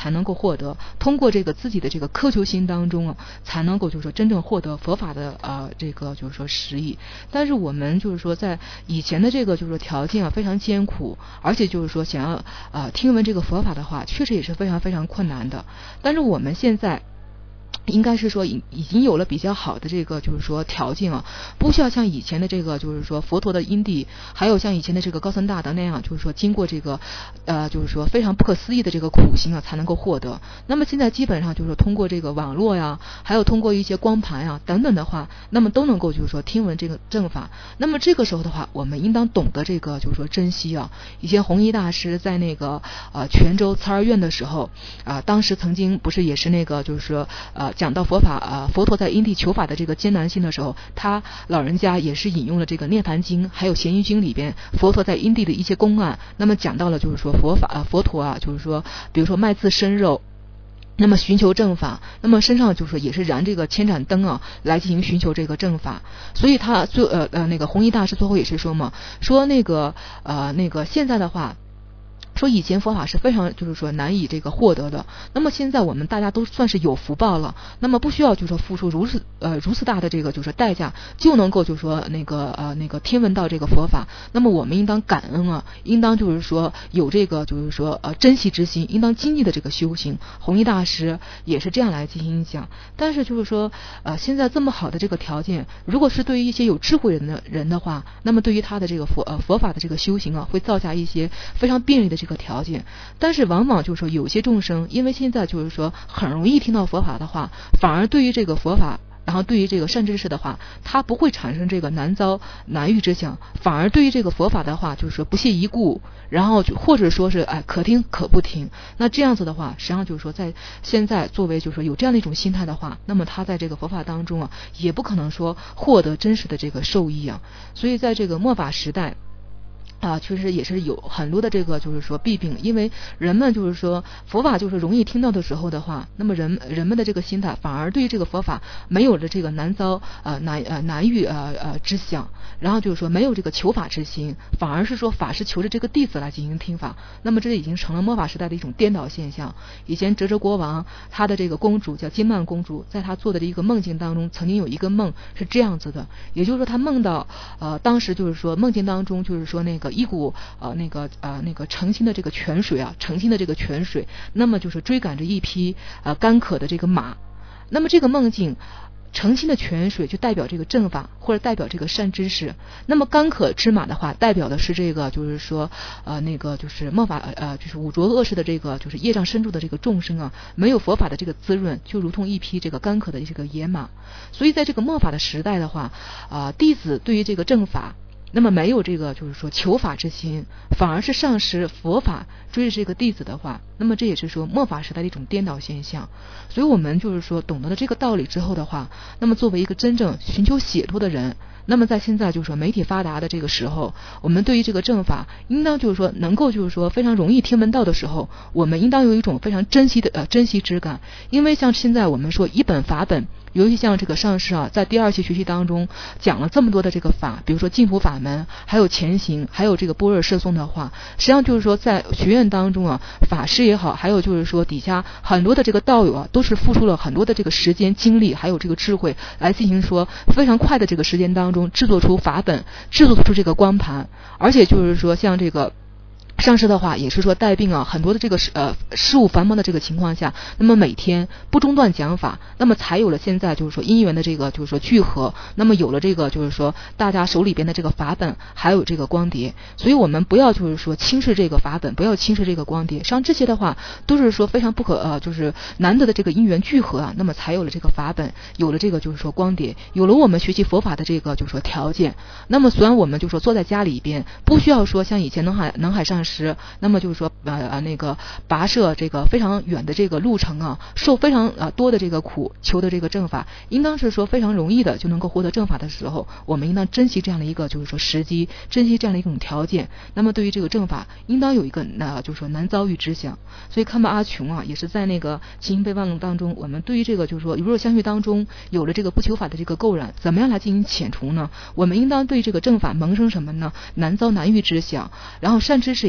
才能够获得，通过这个自己的这个苛求心当中啊，才能够就是说真正获得佛法的呃这个就是说实益。但是我们就是说在以前的这个就是说条件啊非常艰苦，而且就是说想要呃听闻这个佛法的话，确实也是非常非常困难的。但是我们现在应该是说已已经有了比较好的这个就是说条件啊，不需要像以前的这个就是说佛陀的因地，还有像以前的这个高僧大德那样，就是说经过这个呃就是说非常不可思议的这个苦行啊才能够获得。那么现在基本上就是说通过这个网络呀，还有通过一些光盘呀等等的话，那么都能够就是说听闻这个正法。那么这个时候的话，我们应当懂得这个就是说珍惜啊。以前弘一大师在那个呃泉州慈二院的时候啊、呃，当时曾经不是也是那个就是说呃讲到佛法啊、呃，佛陀在因地求法的这个艰难性的时候，他老人家也是引用了这个《涅盘经》还有《咸鱼经》里边佛陀在因地的一些公案，那么讲到了就是说佛法、呃、佛陀啊，就是说比如说卖自身肉，那么寻求正法，那么身上就是说也是燃这个千盏灯啊，来进行寻求这个正法。所以他最呃呃那个弘一大师最后也是说嘛，说那个呃那个现在的话。说以前佛法是非常就是说难以这个获得的，那么现在我们大家都算是有福报了，那么不需要就是说付出如此呃如此大的这个就是说代价就能够就是说那个呃那个听闻到这个佛法，那么我们应当感恩啊，应当就是说有这个就是说呃珍惜之心，应当精进的这个修行。弘一大师也是这样来进行讲。但是就是说呃现在这么好的这个条件，如果是对于一些有智慧人的人的话，那么对于他的这个佛呃佛法的这个修行啊，会造下一些非常便利的这个这个条件。但是往往就是说有些众生因为现在就是说很容易听到佛法的话，反而对于这个佛法然后对于这个善知识的话，他不会产生这个难遭难遇之想，反而对于这个佛法的话就是说不屑一顾，然后就或者说是哎可听可不听。那这样子的话，实际上就是说在现在作为就是说有这样的一种心态的话，那么他在这个佛法当中啊，也不可能说获得真实的这个受益啊。所以在这个末法时代啊，确实也是有很多的这个就是说弊病，因为人们就是说佛法就是容易听到的时候的话，那么人人们的这个心态反而对于这个佛法没有了这个难遭呃难呃难遇呃呃之想，然后就是说没有这个求法之心，反而是说法是求着这个弟子来进行听法，那么这已经成了末法时代的一种颠倒现象。以前哲哲国王他的这个公主叫金曼公主，在他做的一个梦境当中，曾经有一个梦是这样子的，也就是说他梦到呃当时就是说梦境当中就是说那个一股呃那个呃那个澄清的这个泉水啊，澄清的这个泉水，那么就是追赶着一匹呃干渴的这个马，那么这个梦境澄清的泉水就代表这个正法，或者代表这个善知识。那么干渴之马的话，代表的是这个就是说呃那个就是末法呃就是五浊恶世的这个就是业障深重的这个众生啊，没有佛法的这个滋润，就如同一匹这个干渴的这个野马。所以在这个末法的时代的话啊、呃，弟子对于这个正法那么没有这个就是说求法之心，反而是丧失佛法追着这个弟子的话，那么这也是说末法时代的一种颠倒现象。所以我们就是说懂得了这个道理之后的话，那么作为一个真正寻求解脱的人，那么在现在就是说媒体发达的这个时候，我们对于这个正法应当就是说能够就是说非常容易听闻到的时候，我们应当有一种非常珍惜的呃珍惜之感。因为像现在我们说一本法本，尤其像这个上师啊，在第二期学习当中讲了这么多的这个法，比如说净土法门，还有前行，还有这个般若摄诵的话，实际上就是说在学院当中啊，法师也好，还有就是说底下很多的这个道友啊，都是付出了很多的这个时间精力，还有这个智慧来进行说非常快的这个时间当中制作出法本，制作出这个光盘，而且就是说像这个上师的话也是说带病啊，很多的这个呃事务繁忙的这个情况下，那么每天不中断讲法，那么才有了现在就是说因缘的这个就是说聚合，那么有了这个就是说大家手里边的这个法本，还有这个光碟。所以我们不要就是说轻视这个法本，不要轻视这个光碟，像这些的话都是说非常不可呃就是难得的这个因缘聚合啊，那么才有了这个法本，有了这个就是说光碟，有了我们学习佛法的这个就是说条件。那么虽然我们就说坐在家里边，不需要说像以前能海能海上时，那么就是说呃那个跋涉这个非常远的这个路程啊，受非常呃多的这个苦，求的这个正法，应当是说非常容易的就能够获得正法的时候，我们应当珍惜这样的一个就是说时机，珍惜这样的一种条件。那么对于这个正法，应当有一个呃就是说难遭遇之想。所以看吧阿琼啊，也是在那个起心备忘录当中，我们对于这个就是说如若相续当中有了这个不求法的这个垢染，怎么样来进行遣除呢？我们应当对这个正法萌生什么呢？难遭难遇之想，然后善知识也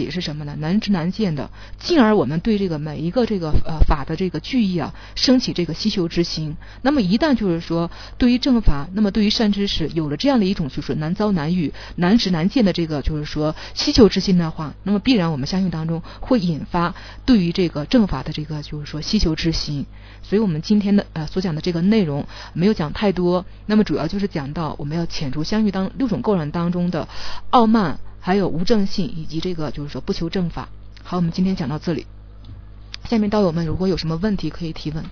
理是什么呢？难知难见的，进而我们对这个每一个这个呃法的这个句意啊，升起这个希求之心。那么一旦就是说对于正法，那么对于善知识有了这样的一种就是难遭难遇、难知难见的这个就是说希求之心的话，那么必然我们相信当中会引发对于这个正法的这个就是说希求之心。所以我们今天的呃所讲的这个内容没有讲太多，那么主要就是讲到我们要遣除相续当六种垢染当中的傲慢，还有无正性，以及这个就是说不求正法。好，我们今天讲到这里，下面道友们如果有什么问题可以提问。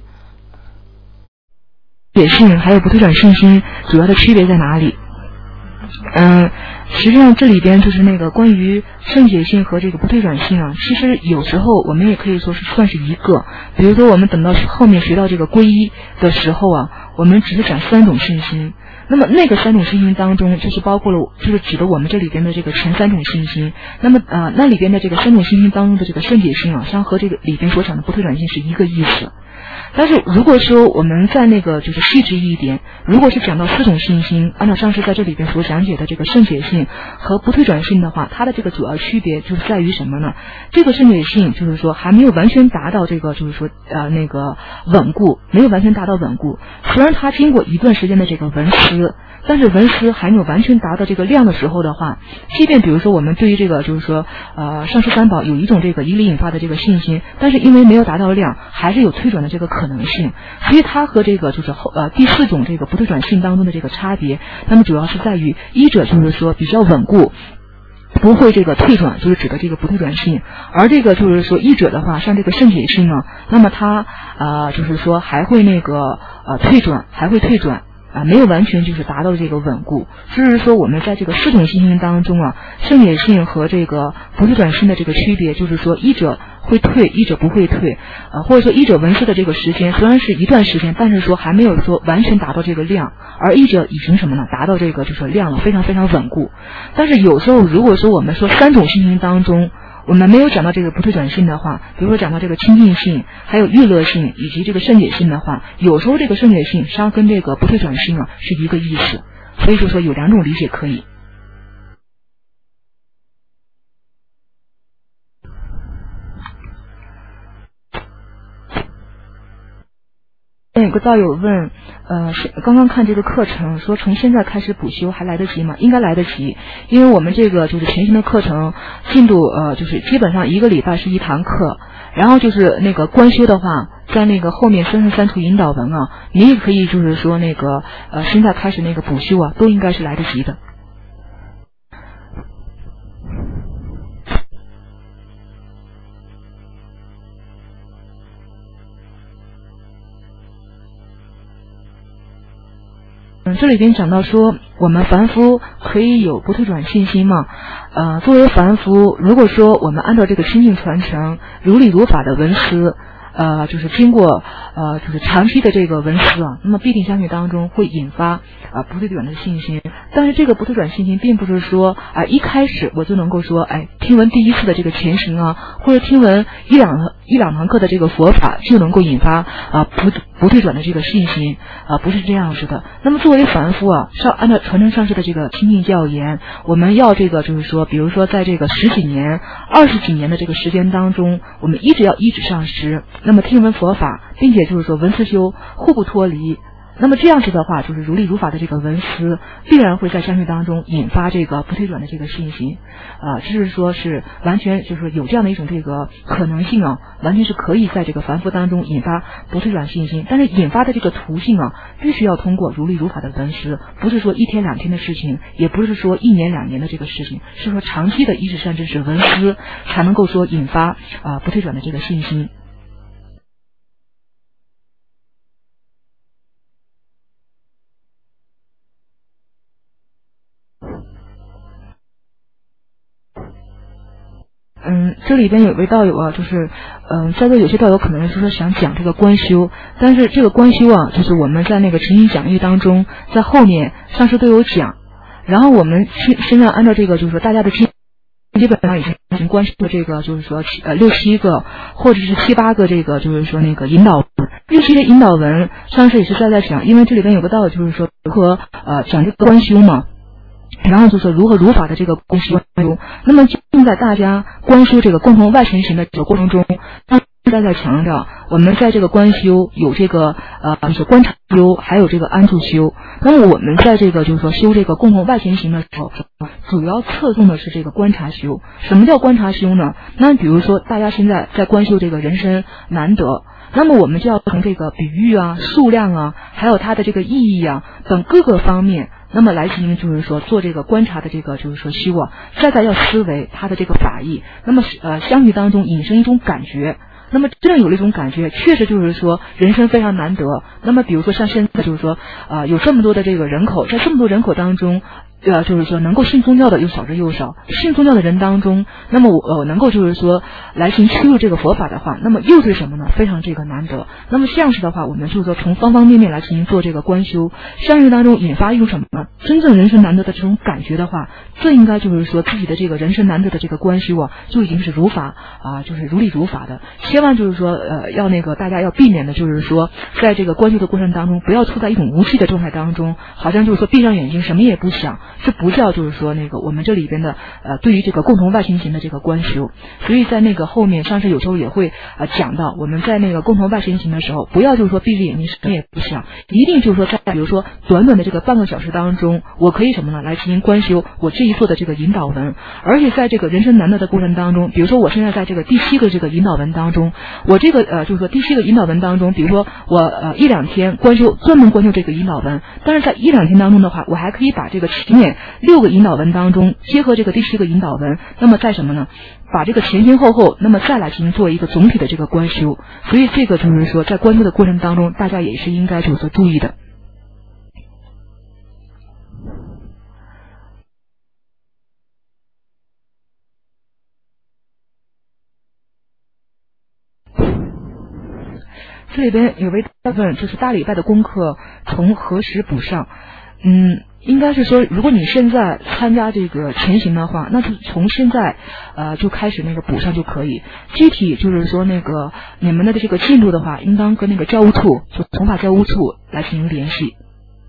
解性还有不退转信心主要的区别在哪里？嗯，实际上这里边就是那个关于圣解性和这个不退转性啊，其实有时候我们也可以说是算是一个。比如说我们等到后面学到这个皈依的时候啊，我们只是讲三种信心，那么那个三种信心当中就是包括了，就是指的我们这里边的这个前三种信心。那么呃那里边的这个三种信心当中的这个圣解性啊，实际上和这个里边所讲的不退转性是一个意思。但是如果说我们在那个就是细致一点，如果是讲到四种信心，按照上师在这里边所讲解的这个圣解性和不退转性的话，它的这个主要区别就是在于什么呢？这个圣解性就是说还没有完全达到这个就是说呃那个稳固，没有完全达到稳固。虽然它经过一段时间的这个闻思，但是闻思还没有完全达到这个量的时候的话，即便比如说我们对于这个就是说呃上师三宝有一种这个以理引发的这个信心，但是因为没有达到量，还是有退转的这个可能性。所以它和这个就是后呃第四种这个不退转性当中的这个差别，那么主要是在于一者就是说比较稳固，不会这个退转，就是指的这个不退转性。而这个就是说一者的话，像这个圣解性啊，那么它呃就是说还会那个呃退转，还会退转啊，没有完全就是达到这个稳固。就是说我们在这个四种信心当中啊，圣解性和这个不退转性的这个区别，就是说一者会退，一者不会退，呃，或者说一者闻思的这个时间虽然是一段时间，但是说还没有说完全达到这个量，而一者已经什么呢？达到这个就是量了，非常非常稳固。但是有时候如果说我们说三种信心当中，我们没有讲到这个不退转性的话，比如说讲到这个清净性，还有欲乐性以及这个圣解性的话，有时候这个圣解性实际上跟这个不退转性啊是一个意思，所以就说有两种理解可以。有个道友问，呃，刚刚看这个课程说从现在开始补修还来得及吗？应该来得及，因为我们这个就是全新的课程进度，呃，就是基本上一个礼拜是一堂课，然后就是那个观修的话，在那个后面三十三处引导文啊，你也可以就是说那个呃现在开始那个补修啊，都应该是来得及的。嗯，这里边讲到说，我们凡夫可以有不退转信心嘛？呃，作为凡夫，如果说我们按照这个清净传承、如理如法的闻思，呃，就是经过呃，就是长期的这个闻思啊，那么必定相续当中会引发呃不退转的信心。但是这个不退转信心，并不是说啊、呃、一开始我就能够说，哎，听闻第一次的这个前行啊，或者听闻一两一两堂课的这个佛法就能够引发啊、呃、不不退转的这个信心啊、呃，不是这样子的。那么作为凡夫啊，上按照传承上师的这个清净教言，我们要这个就是说，比如说在这个十几年、二十几年的这个时间当中，我们一直要依止上师。那么听闻佛法，并且就是说闻思修互不脱离，那么这样子的话，就是如理如法的这个闻思，必然会在相续当中引发这个不退转的这个信心，啊，这是说是完全就是有这样的一种这个可能性啊，完全是可以在这个凡夫当中引发不退转信心，但是引发的这个途径啊，必须要通过如理如法的闻思，不是说一天两天的事情，也不是说一年两年的这个事情，是说长期的依止善知识闻思，才能够说引发啊不退转的这个信心。嗯，这里边有位道友啊，就是嗯，在座有些道友可能就是想讲这个观修，但是这个观修啊，就是我们在那个晨行讲义当中，在后面上师都有讲，然后我们现现在按照这个就是说大家的基基本上已经已经观修的这个就是说呃六七个或者是七八个这个就是说那个引导文，六七个引导文，上师也是在在讲，因为这里边有个道友就是说和呃讲这个观修嘛。 然后就是如何如法的这个观修。那么现在大家观修这个共同外显行的这个过程中，大家在强调我们在这个观修有这个呃就是观察修，还有这个安住修。那么我们在这个就是说修这个共同外显行的时候，主要侧重的是这个观察修。什么叫观察修呢？那比如说大家现在在观修这个人身难得，那么我们就要从这个比喻啊、数量啊，还有它的这个意义啊等各个方面，那么来进行就是说做这个观察的这个就是说修啊，再再要思维它的这个法义，那么呃相续当中引申一种感觉。那么真正有了一种感觉，确实就是说人生非常难得。那么比如说像现在就是说呃有这么多的这个人口，在这么多人口当中，呃就是说能够信宗教的又少之又少，信宗教的人当中，那么我呃能够就是说来行趋入这个佛法的话，那么又是什么呢？非常这个难得。那么这样式的话，我们就是说从方方面面来进行做这个观修，相续当中引发一种什么呢？真正人生难得的这种感觉的话，这应该就是说自己的这个人生难得的这个观修啊，就已经是如法啊、呃，就是如理如法的。千万就是说呃要那个大家要避免的就是说在这个观修的过程当中，不要处在一种无气的状态当中，好像就是说闭上眼睛什么也不想，这不叫就是说那个我们这里边的呃对于这个共同外行行的这个观修。所以在那个后面上师有时候也会呃讲到，我们在那个共同外行行的时候，不要就是说闭着眼睛什么也不想，一定就是说在比如说短短的这个半个小时当中，我可以什么呢来进行观修我这一做的这个引导文。而且在这个人生难得的过程当中，比如说我现在在这个第七个这个引导文当中，我这个呃就是说第七个引导文当中，比如说我呃一两天观修专门观修这个引导文，但是在一两天当中的话，我还可以把这个前面六个引导文当中结合这个第七个引导文，那么在什么呢？把这个前前后后，那么再来进行做一个总体的这个观修。所以这个就是说在观修的过程当中，大家也是应该就是说注意的。这里边有位大问，就是大礼拜的功课从何时补上？嗯，应该是说，如果你现在参加这个前行的话，那就从现在呃就开始那个补上就可以。具体就是说那个你们的这个进度的话，应当跟那个教务处，就从法教务处来进行联系。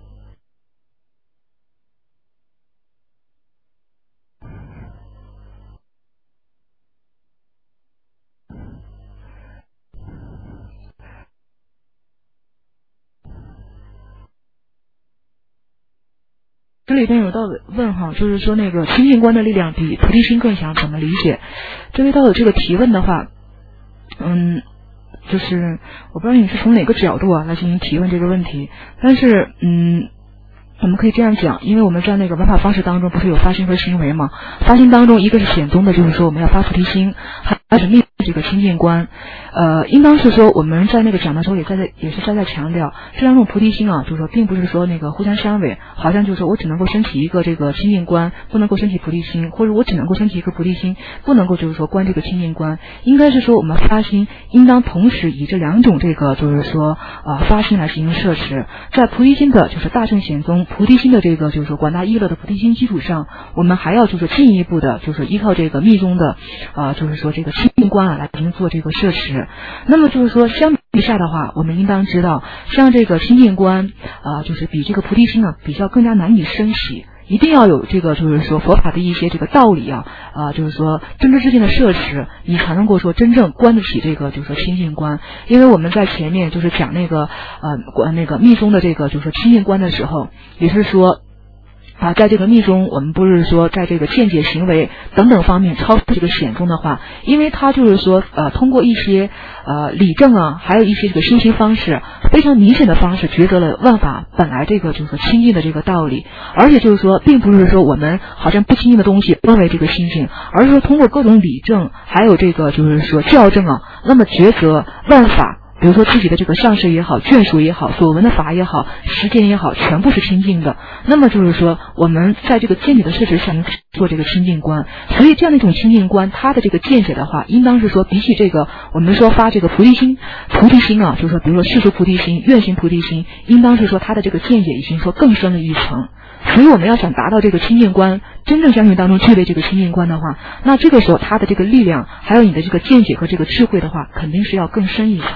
这里边有道问哈，就是说那个清净观的力量比菩提心更强，怎么理解？这位道友这个提问的话，嗯，就是我不知道你是从哪个角度啊来进行提问这个问题，但是嗯。我们可以这样讲，因为我们在那个闻法方式当中不是有发心和行为嘛？发心当中一个是显宗的，就是说我们要发菩提心，还是密这个清净观。呃，应当是说我们在那个讲的时候也在在也是在在强调，这两种菩提心啊，就是说并不是说那个互相相违，好像就是说我只能够升起一个这个清净观，不能够升起菩提心，或者我只能够升起一个菩提心，不能够就是说观这个清净观。应该是说我们发心应当同时以这两种这个就是说呃发心来进行摄持，在菩提心的就是大乘显宗菩提心的这个就是说广大依乐的菩提心基础上，我们还要就是进一步的就是依靠这个密宗的呃就是说这个清净观啊来进行做这个摄持。那么就是说相比下的话，我们应当知道像这个清净观啊、呃、就是比这个菩提心啊比较更加难以升起，一定要有这个就是说佛法的一些这个道理啊啊、呃、就是说真知之见的摄持，你才能够说真正观得起这个就是说清净观。因为我们在前面就是讲那个呃那个密宗的这个就是说清净观的时候，也是说啊，在这个密宗，我们不是说在这个见解、行为等等方面超出这个显宗的话，因为它就是说呃，通过一些呃理证啊，还有一些这个修行方式，非常明显的方式抉择了万法本来这个就是说清净的这个道理。而且就是说，并不是说我们好像不清净的东西认为这个清净，而是说通过各种理证，还有这个就是说校正啊，那么抉择万法。比如说自己的这个上师也好，眷属也好，所闻的法也好，实践也好，全部是清净的。那么就是说我们在这个见解的摄持下做这个清净观，所以这样的一种清净观，它的这个见解的话，应当是说比起这个我们说发这个菩提心菩提心啊，就是说比如说世俗菩提心、愿行菩提心，应当是说它的这个见解已经说更深了一层。所以我们要想达到这个清净观，真正相信当中具备这个清净观的话，那这个时候它的这个力量还有你的这个见解和这个智慧的话，肯定是要更深一层。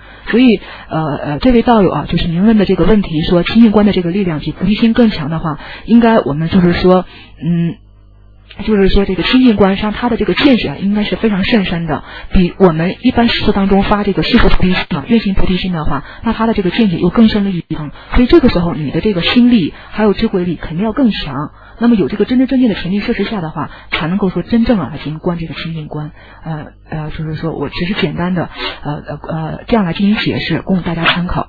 所以呃呃，这位道友啊，就是您问的这个问题，说清净观的这个力量比菩提心更强的话，应该我们就是说，嗯。就是说这个清净观上它的这个见识啊，应该是非常甚深的，比我们一般世俗当中发这个是佛菩提心啊、愿行菩提心的话，那它的这个见解又更深了一层。所以这个时候你的这个心力还有智慧力肯定要更强。那么有这个真真正正的前提设施下的话，才能够说真正啊来进行观这个清净观。呃呃，就是说我只是简单的呃呃呃这样来进行解释，供大家参考。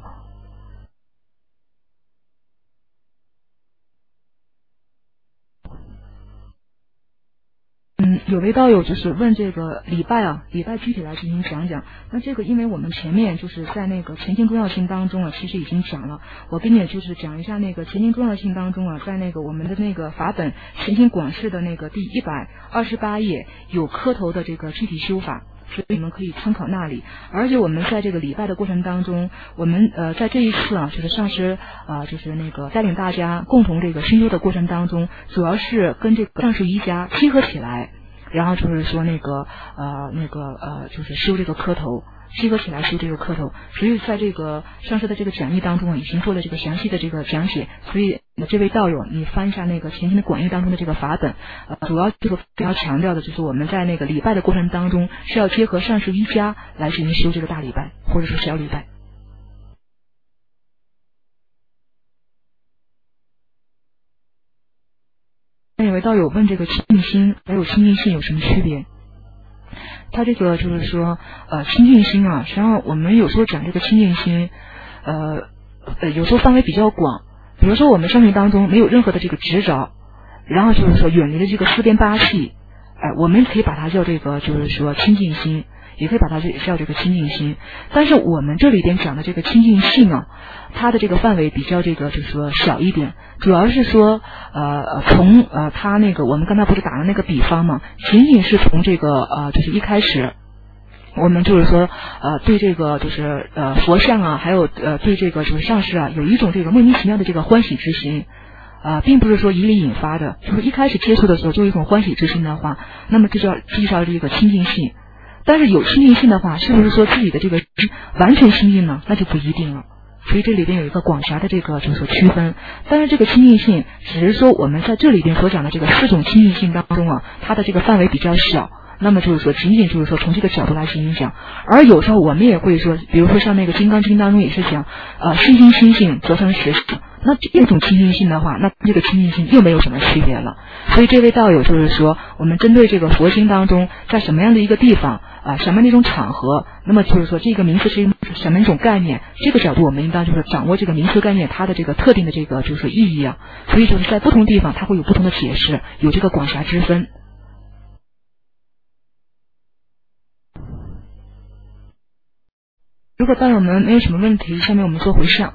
嗯，有位道友就是问这个礼拜啊，礼拜具体来进行讲讲。那这个因为我们前面就是在那个前行重要性当中啊，其实已经讲了。我跟你就是讲一下那个前行重要性当中啊，在那个我们的那个法本前行广释的那个第一百二十八页有磕头的这个具体修法。所以你们可以参考那里，而且我们在这个礼拜的过程当中，我们呃在这一次啊，就是上师啊、呃，就是那个带领大家共同这个深修的过程当中，主要是跟这个上师瑜伽结合起来，然后就是说那个呃那个呃就是修这个磕头。结合起来修这个磕头，所以在这个上师的这个讲义当中啊，已经做了这个详细的这个讲解。所以这位道友，你翻一下那个前行的广义当中的这个法本，呃，主要这个非常强调的就是我们在那个礼拜的过程当中是要结合上师瑜伽来进行修这个大礼拜或者是小礼拜。那有位道友问这个清净心还有清净性有什么区别？他这个就是说，呃，清净心啊，实际上我们有时候讲这个清净心，呃，呃，有时候范围比较广。比如说我们生命当中没有任何的这个执着，然后就是说远离了这个四边八气，哎、呃，我们可以把它叫这个就是说清净心，也可以把它叫这个清净心。但是我们这里边讲的这个清净性啊，它的这个范围比较这个就是说小一点，主要是说呃从呃它那个我们刚才不是打了那个比方嘛，仅仅是从这个呃就是一开始我们就是说呃对这个就是呃佛像啊，还有呃对这个就是上师啊有一种这个莫名其妙的这个欢喜之心啊、呃，并不是说以理引发的，就是一开始接触的时候就有一种欢喜之心的话，那么这叫这叫这个清净性。但是有清净性的话，是不是说自己的这个完全清净呢？那就不一定了。所以这里边有一个广狭的这个就是说区分。但是这个清净性只是说我们在这里边所讲的这个四种清净性当中啊，它的这个范围比较小。那么就是说仅仅就是说从这个角度来进行讲。而有时候我们也会说，比如说像那个金刚经当中也是讲呃心心心性则生实性。那这种清净性的话，那这个清净性又没有什么区别了。所以这位道友就是说，我们针对这个佛经当中在什么样的一个地方啊、呃，什么样的一种场合，那么就是说这个名词是什么一种概念，这个角度我们应当就是掌握这个名词概念它的这个特定的这个就是说意义啊。所以就是在不同地方它会有不同的解释，有这个广狭之分。如果道友们没有什么问题，下面我们做回向。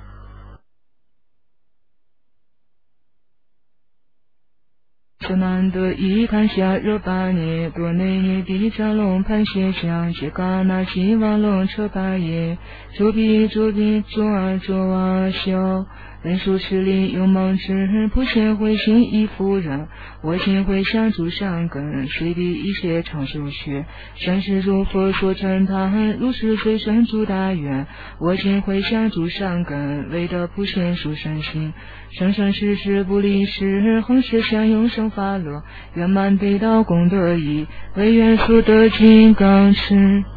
此难得一堪夏热巴涅多内涅地扎龙盘斜香杰嘎那吉瓦龙车巴耶周比周比周啊周啊修文殊师利有梦之普贤慧心一夫人我心会相助善根随地一切常修学善事如佛所称叹如是随身诸大愿我心会相助善根为得普贤殊胜心生生世世不离世恒世相永生法乐圆满得道功德意唯愿速得金刚持